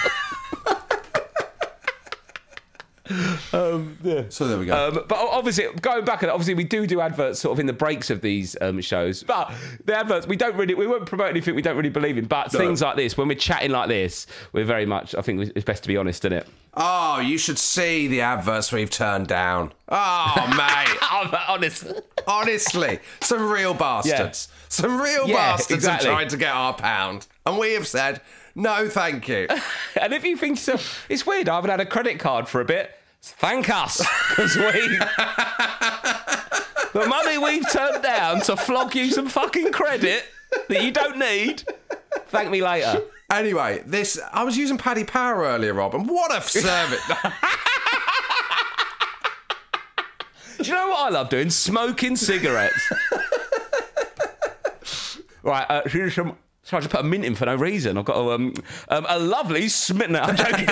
um, yeah. So there we go. Um, but obviously, going back, and obviously, we do do adverts sort of in the breaks of these um, shows. But the adverts, we don't really, we won't promote anything we don't really believe in. But No. things like this, when we're chatting like this, we're very much. I think it's best to be honest, isn't it? Oh, you should see the adverts we've turned down. Oh, mate. I'm honest. Honestly, some real bastards. Some real Yeah, bastards exactly. have tried to get our pound. And we have said, No, thank you. And if you think to yourself, it's weird, I haven't had a credit card for a bit, thank us, because we... the money we've turned down to flog you some fucking credit that you don't need, thank me later. Anyway, this... I was using Paddy Power earlier, Rob, and what a service... Do you know what I love doing? Smoking cigarettes. Right, uh, here's some... So I just put a mint in for no reason. I've got a, um, um, a lovely smitten... I'm joking.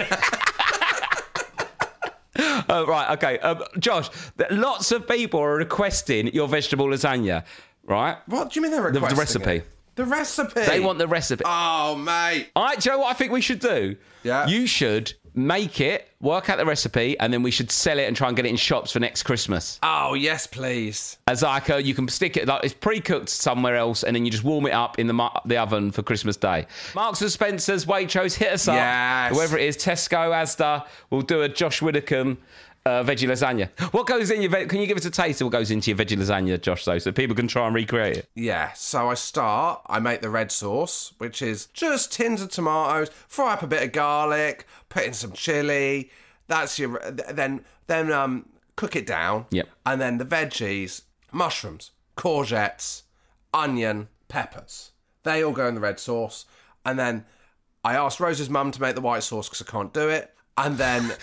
uh, right, okay. Um, Josh, lots of people are requesting your vegetable lasagna, right? What do you mean they're The, requesting the recipe. it? The recipe? They want the recipe. Oh, mate. All right, do you know what I think we should do? Yeah. You should make it, work out the recipe, and then we should sell it and try and get it in shops for next Christmas. Oh, yes, please. As like a, you can stick it, like it's pre-cooked somewhere else, and then you just warm it up in the mu- the oven for Christmas Day. Marks and Spencer's, Waitrose, hit us up. Yes. Whoever it is, Tesco, Asda, we'll do a Josh Widdicombe uh, veggie lasagna. What goes in your, ve- can you give us a taste of what goes into your veggie lasagna, Josh, though, so people can try and recreate it? Yeah, so I start, I make the red sauce, which is just tins of tomatoes, fry up a bit of garlic, put in some chilli, that's your, then, then um, cook it down. Yep. And then the veggies, mushrooms, courgettes, onion, peppers. They all go in the red sauce. And then I asked Rose's mum to make the white sauce because I can't do it. And then...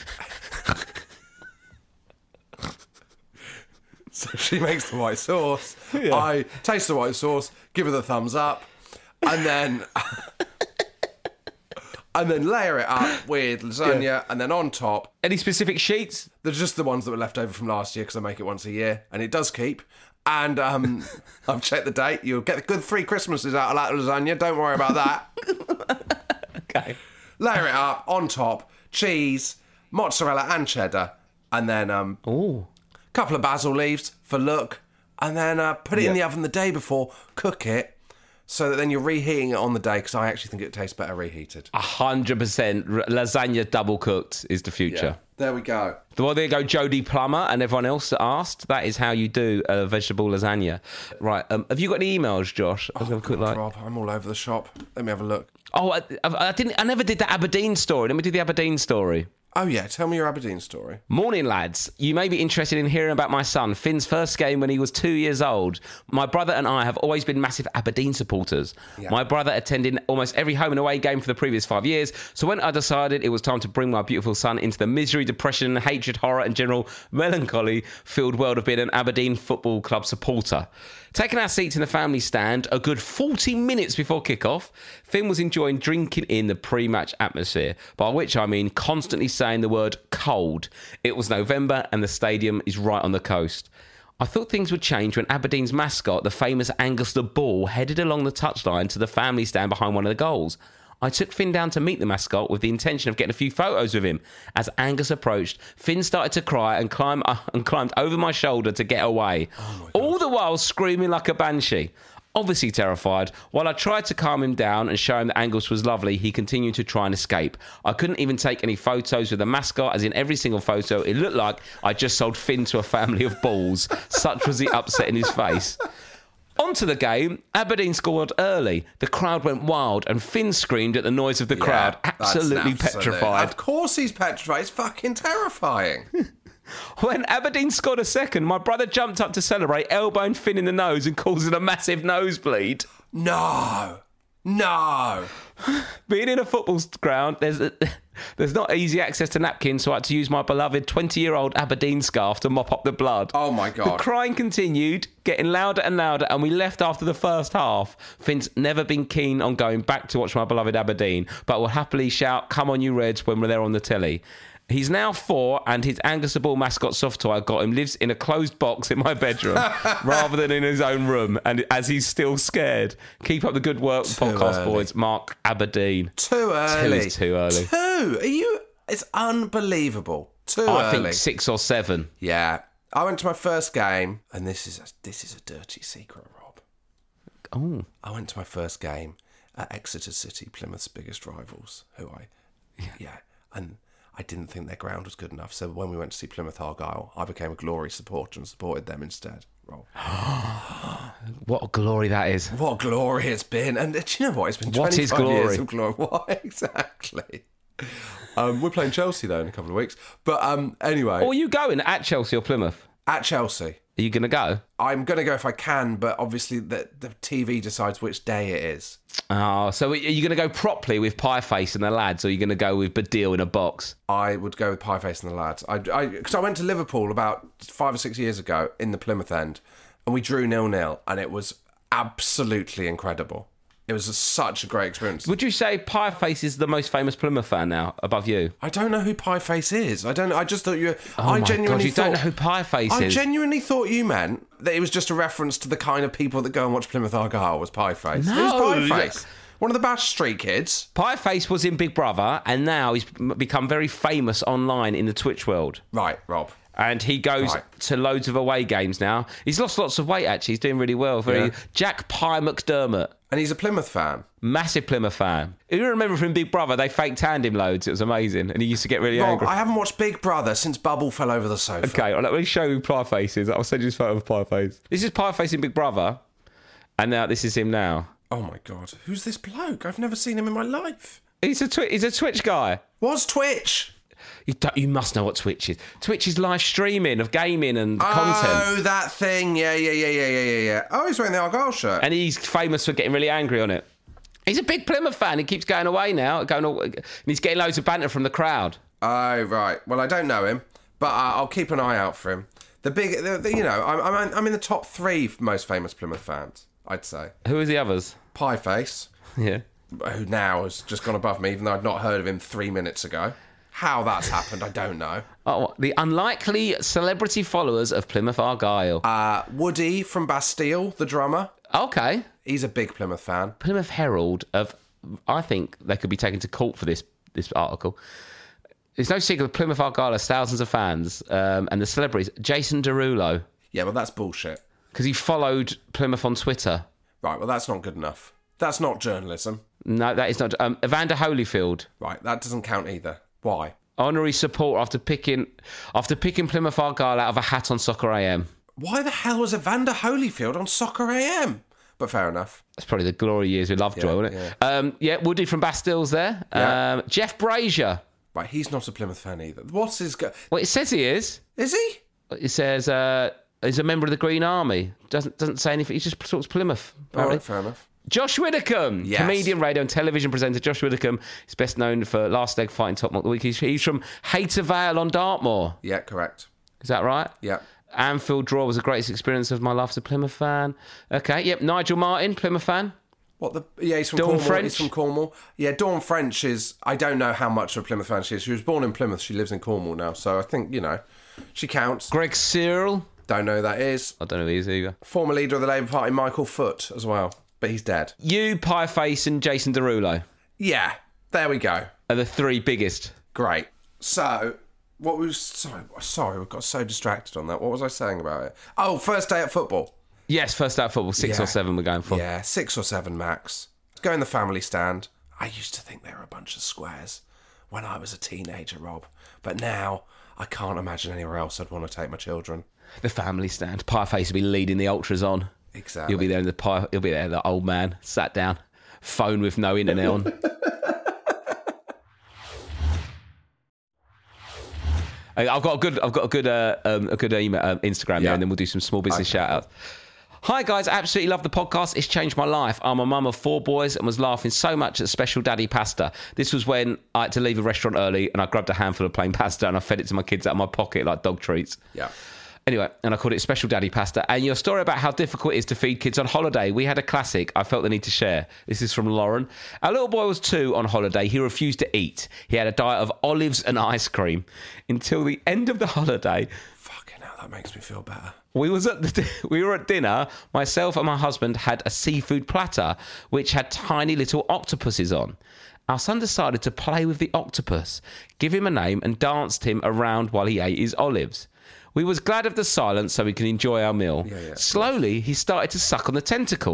So she makes the white sauce. Yeah. I taste the white sauce, give her the thumbs up, and then and then layer it up with lasagna, yeah. And then on top, any specific sheets? They're just the ones that were left over from last year because I make it once a year, and it does keep. And um, I've checked the date. You'll get the good three Christmases out of that lasagna. Don't worry about that. Okay. Layer it up on top, cheese, mozzarella, and cheddar, and then um. Ooh. Couple of basil leaves for look, and then uh, put it yep. in the oven the day before, cook it, so that then you're reheating it on the day, because I actually think it tastes better reheated. A hundred percent. Lasagna double cooked is the future. Yeah. There we go. Well, there you go, Jodie Plummer and everyone else that asked. That is how you do a vegetable lasagna. Right, um, have you got any emails, Josh? Oh, God, quick, like... Rob, I'm all over the shop. Let me have a look. Oh, I, I didn't. I never did the Aberdeen story. Let me do the Aberdeen story. Oh, yeah, tell me your Aberdeen story. Morning, lads. You may be interested in hearing about my son, Finn's first game when he was two years old. My brother and I have always been massive Aberdeen supporters. Yeah. My brother attended almost every home and away game for the previous five years, so when I decided it was time to bring my beautiful son into the misery, depression, hatred, horror and general melancholy-filled world of being an Aberdeen Football Club supporter. Taking our seats in the family stand a good forty minutes before kickoff, Finn was enjoying drinking in the pre-match atmosphere, by which I mean constantly saying the word cold. It was November and the stadium is right on the coast. I thought things would change when Aberdeen's mascot, the famous Angus the Bull, headed along the touchline to the family stand behind one of the goals. I took Finn down to meet the mascot with the intention of getting a few photos with him. As Angus approached, Finn started to cry and, climb, uh, and climbed over my shoulder to get away, oh all the while screaming like a banshee. Obviously terrified, while I tried to calm him down and show him that Angus was lovely, he continued to try and escape. I couldn't even take any photos with the mascot, as in every single photo, it looked like I just sold Finn to a family of bulls. Such was the upset in his face. Onto the game, Aberdeen scored early. The crowd went wild and Finn screamed at the noise of the yeah, crowd. Absolutely petrified. Of course he's petrified. It's fucking terrifying. When Aberdeen scored a second, my brother jumped up to celebrate, elbowing Finn in the nose and causing a massive nosebleed. No. No. Being in a football ground, there's a, there's not easy access to napkins, so I had to use my beloved twenty-year-old Aberdeen scarf to mop up the blood. Oh, my God. The crying continued, getting louder and louder, and we left after the first half. Finn's never been keen on going back to watch my beloved Aberdeen, but will happily shout, "Come on, you Reds," when they're on the telly. He's now four, and his Angus the Bull mascot soft toy I got him lives in a closed box in my bedroom rather than in his own room, and as he's still scared. Keep up the good work, too podcast early. Boys. Mark Aberdeen. Too early. Two is too early. Two? Are you? It's unbelievable. Too I early. I think six or seven. Yeah. I went to my first game, and this is a, this is a dirty secret, Rob. Oh. I went to my first game at Exeter City, Plymouth's biggest rivals, who I... Yeah. yeah and... I didn't think their ground was good enough. So when we went to see Plymouth Argyle, I became a Glory supporter and supported them instead. Rob. What a glory that is. What a glory it's been. And do you know what? It's been What is twenty-five glory? years of glory. What exactly? Um, we're playing Chelsea, though, in a couple of weeks. But um, anyway. Or are you going at Chelsea or Plymouth? At Chelsea. Are you going to go? I'm going to go if I can, but obviously the, the T V decides which day it is. Oh, so are you going to go properly with Pieface and the lads, or are you going to go with Badil in a box? I would go with Pieface and the lads. I, I, because I went to Liverpool about five or six years ago in the Plymouth end, and we drew nil-nil, and it was absolutely incredible. It was a, such a great experience. Would you say Pieface is the most famous Plymouth fan now, above you? I don't know who Pieface is. I don't. I just thought you. Oh I my genuinely God, you thought, don't know who Pieface I is? genuinely thought you meant that it was just a reference to the kind of people that go and watch Plymouth Argyle was Pieface. No. Who's Pieface? One of the Bash Street kids. Pieface was in Big Brother, and now he's become very famous online in the Twitch world. Right, Rob. And he goes Right. to loads of away games now. He's lost lots of weight, actually. He's doing really well. Very Yeah. Jack Pie McDermott. And he's a Plymouth fan. Massive Plymouth fan. You remember from Big Brother, they fake tanned him loads. It was amazing. And he used to get really Rob, angry. I haven't watched Big Brother since Bubble fell over the sofa. Okay, well, let me show you who Pieface is. I'll send you this photo of Pieface. This is Pieface in Big Brother. And now this is him now. Oh my God. Who's this bloke? I've never seen him in my life. He's a, twi- he's a Twitch guy. What's Twitch? You, don't, you must know what Twitch is. Twitch is live streaming of gaming and content. Oh, that thing. Yeah, yeah, yeah, yeah, yeah, yeah, yeah. Oh, he's wearing the Argyle shirt. And he's famous for getting really angry on it. He's a big Plymouth fan. He keeps going away now, going all, and he's getting loads of banter from the crowd. Oh, right. Well, I don't know him, but uh, I'll keep an eye out for him. The big, the, the, you know, I'm, I'm, I'm in the top three most famous Plymouth fans, I'd say. Who are the others? Pieface, Yeah. who now has just gone above me, even though I'd not heard of him three minutes ago. How that's happened, I don't know. Oh, the unlikely celebrity followers of Plymouth Argyle. Uh, Woody from Bastille, the drummer, Okay. he's a big Plymouth fan. Plymouth Herald of, I think they could be taken to court for this this article. It's no secret that Plymouth Argyle has thousands of fans, um, and the celebrities, Jason Derulo, Yeah, well, that's bullshit. because he followed Plymouth on Twitter. Right, well, that's not good enough. That's not journalism. No, that is not. Um, Evander Holyfield, Right, that doesn't count either. Why? honorary support after picking after picking Plymouth Argyle out of a hat on Soccer A M. Why the hell was Evander Holyfield on Soccer A M? But fair enough. That's probably the glory years with Lovejoy, Yeah, wasn't it? Yeah. Um, yeah, Woody from Bastille's there. Yeah. Um, Jeff Brazier. Right, he's not a Plymouth fan either. What's his... Go- Well, it says he is. Is he? It says uh, he's a member of the Green Army. Doesn't doesn't say anything. He just talks Plymouth. All apparently. right, fair enough. Josh Widdicombe, Yes. comedian, radio and television presenter. Josh Widdicombe is best known for Last Leg Fighting Top Mock the Week. He's, he's from Hayter Vale on Dartmoor. Yeah, correct. Is that right? Yeah. Anfield draw was the greatest experience of my life as a Plymouth fan. Okay, yep. Nigel Martin, Plymouth fan. What the? Yeah, he's from Dawn Cornwall. French? He's from Cornwall. Yeah, Dawn French is... I don't know how much of a Plymouth fan she is. She was born in Plymouth. She lives in Cornwall now. So I think, you know, she counts. Greg Cyril. Don't know who that is. I don't know who he is either. Former leader of the Labour Party, Michael Foot, as well. But he's dead. You, Pieface and Jason Derulo Yeah, there we go. are the three biggest. Great. So, what was... Sorry, sorry, we got so distracted on that. What was I saying about it? Oh, first day at football. Yes, first out football, six Yeah. or seven we're going for. Yeah, six or seven max. Go in the family stand. I used to think they were a bunch of squares when I was a teenager, Rob. But now, I can't imagine anywhere else I'd want to take my children. The family stand. Pieface will be leading the ultras on. Exactly. He'll be there in the pie. He'll be there, the old man, sat down, phone with no internet on. I've got a good, I've got a good, uh, um, a good email, uh, Instagram Yeah. there, and then we'll do some small business Okay, shout outs. Hi guys, absolutely love the podcast. It's changed my life. I'm a mum of four boys and was laughing so much at Special Daddy pasta. This was when I had to leave a restaurant early and I grabbed a handful of plain pasta and I fed it to my kids out of my pocket like dog treats. Yeah. Anyway, and I called it Special Daddy Pasta. And your story about how difficult it is to feed kids on holiday, we had a classic I felt the need to share. This is from Lauren. Our little boy was two on holiday. He refused to eat. He had a diet of olives and ice cream. Until the end of the holiday, Fucking hell, that makes me feel better. we was at the, we were at dinner. Myself and my husband had a seafood platter, which had tiny little octopuses on. Our son decided to play with the octopus, give him a name and danced him around while he ate his olives. We was glad of the silence so we could enjoy our meal. Yeah, yeah. Slowly, he started to suck on the tentacles.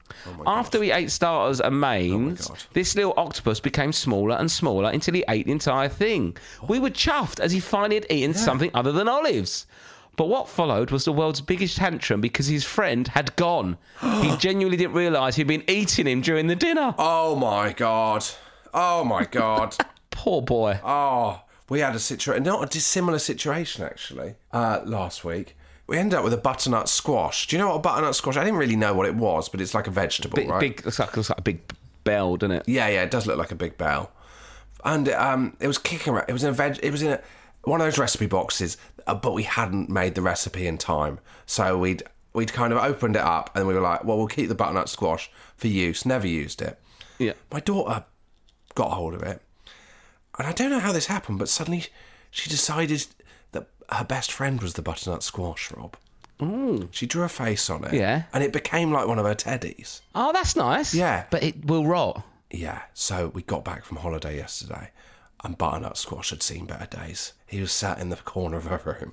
Oh my After God. he ate starters and mains, God. this little octopus became smaller and smaller until he ate the entire thing. We were chuffed as he finally had eaten something other than olives. But what followed was the world's biggest tantrum because his friend had gone. He genuinely didn't realise he'd been eating him during the dinner. Oh my God. Oh my God. Poor boy. Oh, we had a situation, not a dissimilar situation actually, uh, last week. We ended up with a butternut squash. Do you know what a butternut squash? I didn't really know what it was, but it's like a vegetable, Big, right? big, looks like, looks like a big bell, doesn't it? Yeah, yeah, it does look like a big bell. And um, it was kicking around. It was in a veg. It was in a, one of those recipe boxes, uh, but we hadn't made the recipe in time. So we'd we'd kind of opened it up, and we were like, well, we'll keep the butternut squash for use. Never used it. Yeah. My daughter got hold of it, and I don't know how this happened, but suddenly she decided that her best friend was the butternut squash, Rob. Ooh. She drew a face on it. Yeah. And it became like one of her teddies. Oh, that's nice. Yeah. But it will rot. Yeah, so we got back from holiday yesterday, and butternut squash had seen better days. He was sat in the corner of her room.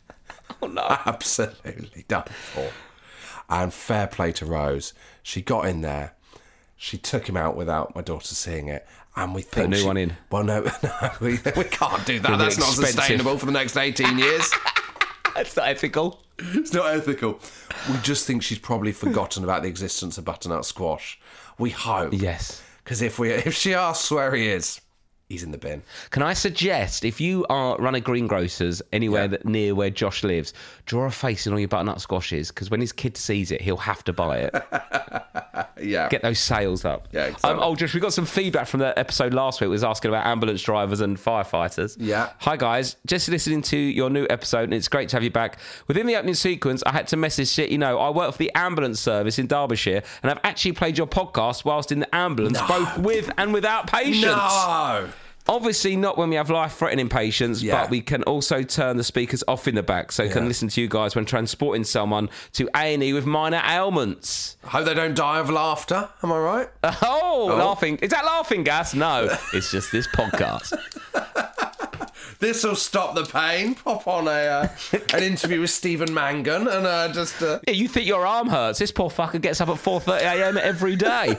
Oh, no. Absolutely done for. And fair play to Rose. She got in there. She took him out without my daughter seeing it. And we think a new she- one in. Well, no, no, we, we can't do that. Really That's not expensive. sustainable for the next eighteen years. That's not ethical. It's not ethical. We just think she's probably forgotten about the existence of butternut squash. We hope. Yes. Because if we if she asks where he is, he's in the bin. Can I suggest, if you are run a greengrocers anywhere Yeah. that near where Josh lives, draw a face in all your butternut squashes, because when his kid sees it, he'll have to buy it. Yeah. Get those sales up. Yeah, exactly. Um, oh, Josh, we got some feedback from the episode last week. It was asking about ambulance drivers and firefighters. Yeah. Hi, guys. Just listening to your new episode, and it's great to have you back. Within the opening sequence, I had to message shit. You know, I work for the ambulance service in Derbyshire, and I've actually played your podcast whilst in the ambulance, No. both with and without patients. No. Obviously not when we have life-threatening patients, Yeah. but we can also turn the speakers off in the back so we can Yeah. listen to you guys when transporting someone to A and E with minor ailments. I hope they don't die of laughter. Am I right? Oh, laughing. Is that laughing gas? No, it's just this podcast. This will stop the pain. Pop on a uh, an interview with Stephen Mangan and uh, just. Uh... Yeah, you think your arm hurts. This poor fucker gets up at four thirty a.m. every day.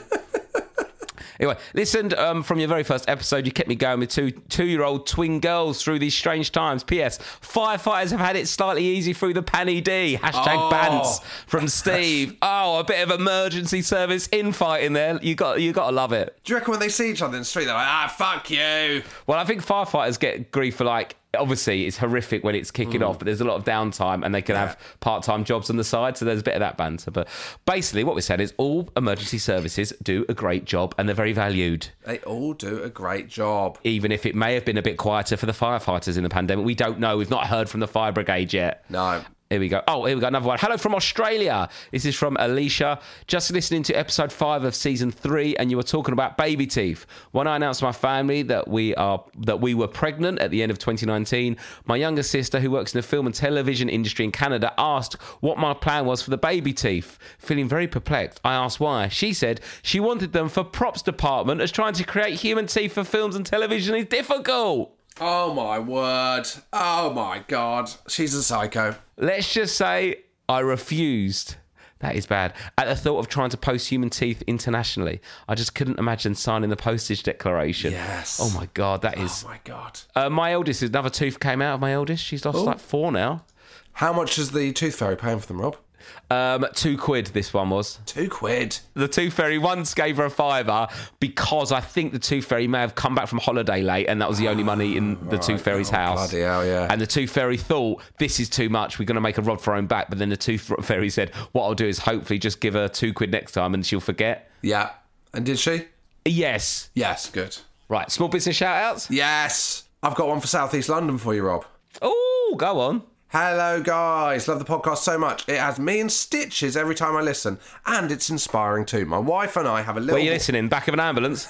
Anyway, listened um, from your very first episode. You kept me going with two two-year-old twin girls through these strange times. P S. Firefighters have had it slightly easy through the Panny D. Hashtag Oh. Bants from Steve. Oh, a bit of emergency service infighting there. You got you got to love it. Do you reckon when they see each other in the street, they're like, ah, fuck you? Well, I think firefighters get grief for like. Obviously, it's horrific when it's kicking off, but there's a lot of downtime and they can have part-time jobs on the side, so there's a bit of that banter. But basically, what we're saying is all emergency services do a great job and they're very valued. They all do a great job. Even if it may have been a bit quieter for the firefighters in the pandemic. We don't know. We've not heard from the fire brigade yet. No. Here we go. Oh, here we go. Another one. Hello from Australia. This is from Alicia. Just listening to episode five of season three, and you were talking about baby teeth. When I announced to my family that we are that we were pregnant at the end of twenty nineteen, my younger sister, who works in the film and television industry in Canada, asked what my plan was for the baby teeth. Feeling very perplexed, I asked why. She said she wanted them for props department, as trying to create human teeth for films and television is difficult. Oh my word. Oh my God. She's a psycho. Let's just say I refused. That is bad. At the thought of trying to post human teeth internationally, I just couldn't imagine signing the postage declaration. Yes. Oh my God, that is. Oh my God. Uh, my eldest, another tooth came out of my eldest. She's lost like four now. How much is the Tooth Fairy paying for them, Rob? Um, two quid, this one was. Two quid. The Tooth Fairy once gave her a fiver because I think the Tooth Fairy may have come back from holiday late and that was the only money in the Tooth Fairy's Oh, house. bloody hell, yeah. And the Tooth Fairy thought, this is too much, we're going to make a rod for her own back. But then the Tooth Fairy said, what I'll do is hopefully just give her two quid next time and she'll forget. Yeah. And did she? Yes. Yes, good. Right, small business shout-outs? Yes. I've got one for South East London for you, Rob. Oh, go on. Hello, guys. Love the podcast so much. It has me in stitches every time I listen, and it's inspiring too. My wife and I have a little... Where are you listening? Back of an ambulance?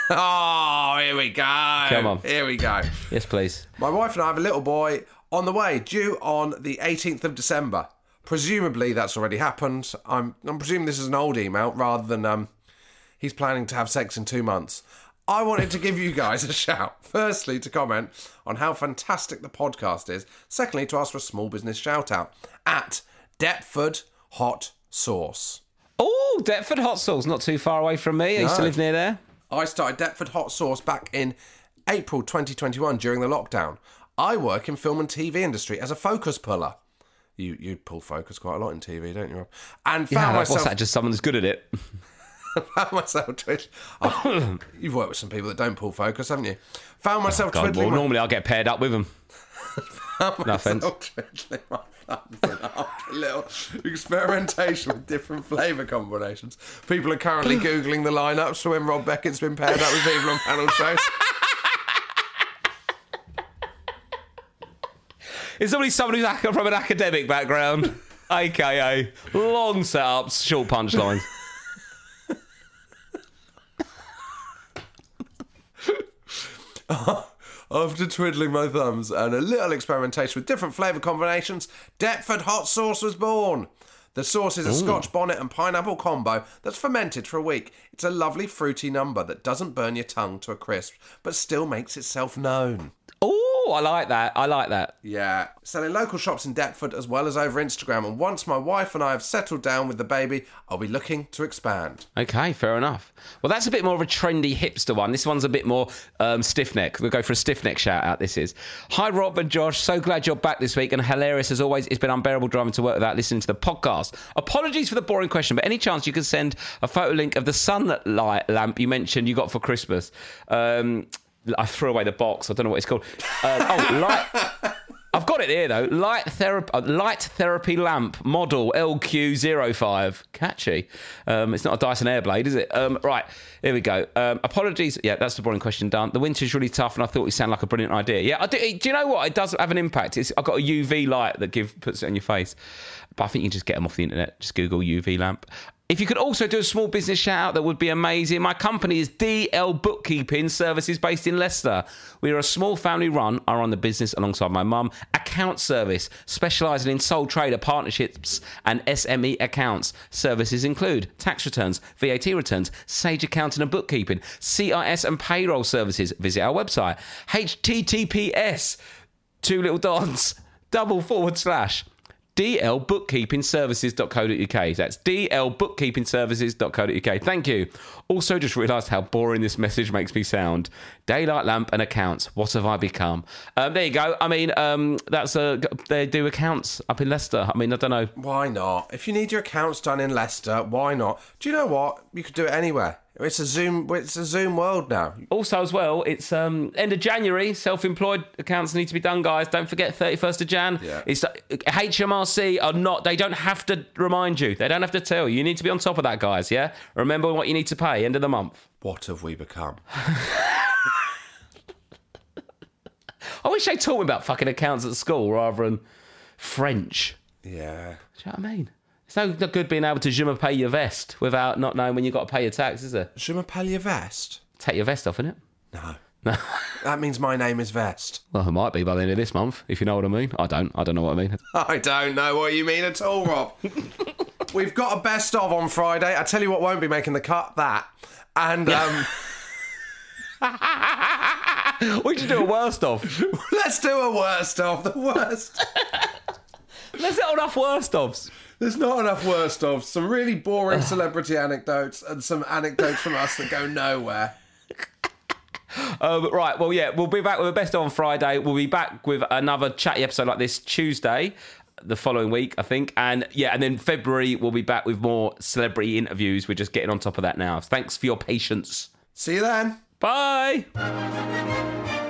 Oh, here we go. Come on. Here we go. Yes, please. My wife and I have a little boy on the way, due on the eighteenth of December. Presumably that's already happened. I'm, I'm presuming this is an old email rather than um, he's planning to have sex in two months. I wanted to give you guys a shout. Firstly, to comment on how fantastic the podcast is. Secondly, to ask for a small business shout out at Deptford Hot Sauce. Oh, Deptford Hot Sauce, not too far away from me. I used to No. live near there. I started Deptford Hot Sauce back in April twenty twenty-one during the lockdown. I work in film and T V industry as a focus puller. You you pull focus quite a lot in T V, don't you, Rob? And Yeah, found what's myself that? Just someone's good at it. found myself twitch. I've- You've worked with some people that don't pull focus, haven't you? Found myself God, twiddling well, my, normally I'll get paired up with them. found no offence. myself twiddling my thumbs in after a little experimentation with different flavour combinations. People are currently googling the lineups for when Rob Beckett's been paired up with people on panel shows. It's normally someone who's ac- from an academic background, aka long setups, short punchlines. After twiddling my thumbs and a little experimentation with different flavour combinations, Deptford Hot Sauce was born. The sauce is a Scotch bonnet and pineapple combo that's fermented for a week. It's a lovely fruity number that doesn't burn your tongue to a crisp, but still makes itself known. Oh, I like that. I like that. Yeah, selling local shops in Deptford as well as over Instagram. And once my wife and I have settled down with the baby, I'll be looking to expand. Okay, fair enough. Well, that's a bit more of a trendy hipster one. This one's a bit more um, stiff neck. We'll go for a stiff neck shout out. This is hi Rob and Josh. So glad you're back this week and hilarious as always. It's been unbearable driving to work without listening to the podcast. Apologies for the boring question, but any chance you could send a photo link of the sunlight lamp you mentioned you got for Christmas? Um, I threw away the box. I don't know what it's called. Uh, oh, light. I've got it here though. Light therapy, uh, light therapy lamp model L Q zero five. Catchy. Um, it's not a Dyson Airblade, is it? Um, right, here we go. Um, apologies. Yeah, that's the boring question done. The winter's really tough, and I thought it sounded like a brilliant idea. Yeah, I do, do you know what? It does have an impact. It's, I've got a U V light that give puts it on your face, but I think you can just get them off the internet. Just Google U V lamp. If you could also do a small business shout out, that would be amazing. My company is D L Bookkeeping Services based in Leicester. We are a small family run. I run the business alongside my mum. Account service, specialising in sole trader partnerships and S M E accounts. Services include tax returns, V A T returns, Sage accounting and bookkeeping, C I S and payroll services. Visit our website. H T T P S, two little dots, double forward slash. D L bookkeeping services dot co dot U K. That's D L bookkeeping services dot co dot U K. Thank you. Also, just realised how boring this message makes me sound. Daylight lamp and accounts. What have I become? Um, there you go. I mean, um, that's a they do accounts up in Leicester. I mean, I don't know. Why not? If you need your accounts done in Leicester, why not? Do you know what? You could do it anywhere. It's a Zoom. It's a Zoom world now. Also, as well, it's um, end of January. Self-employed accounts need to be done, guys. Don't forget thirty-first of Jan. Yeah. It's H M R C are not. They don't have to remind you. They don't have to tell you. You need to be on top of that, guys. Yeah. Remember what you need to pay end of the month. What have we become? I wish they taught me about fucking accounts at school rather than French. Yeah. Do you know what I mean? It's no good being able to je me pay your vest without not knowing when you've got to pay your tax, is there? Je m'appelle your vest? Take your vest off, innit? No. No. That means my name is Vest. Well, it might be by the end of this month, if you know what I mean. I don't. I don't know what I mean. I don't know what you mean at all, Rob. We've got a best of on Friday. I tell you what won't be making the cut, that. And um We should do a worst of. let's do a worst of. The worst. There's not enough worst ofs. There's not enough worst of. Some really boring celebrity anecdotes and some anecdotes from us that go nowhere. Um, right, well, yeah, we'll be back with a best of on Friday. We'll be back with another chatty episode like this Tuesday, the following week, I think. And yeah, and then February, we'll be back with more celebrity interviews. We're just getting on top of that now. Thanks for your patience. See you then. Bye.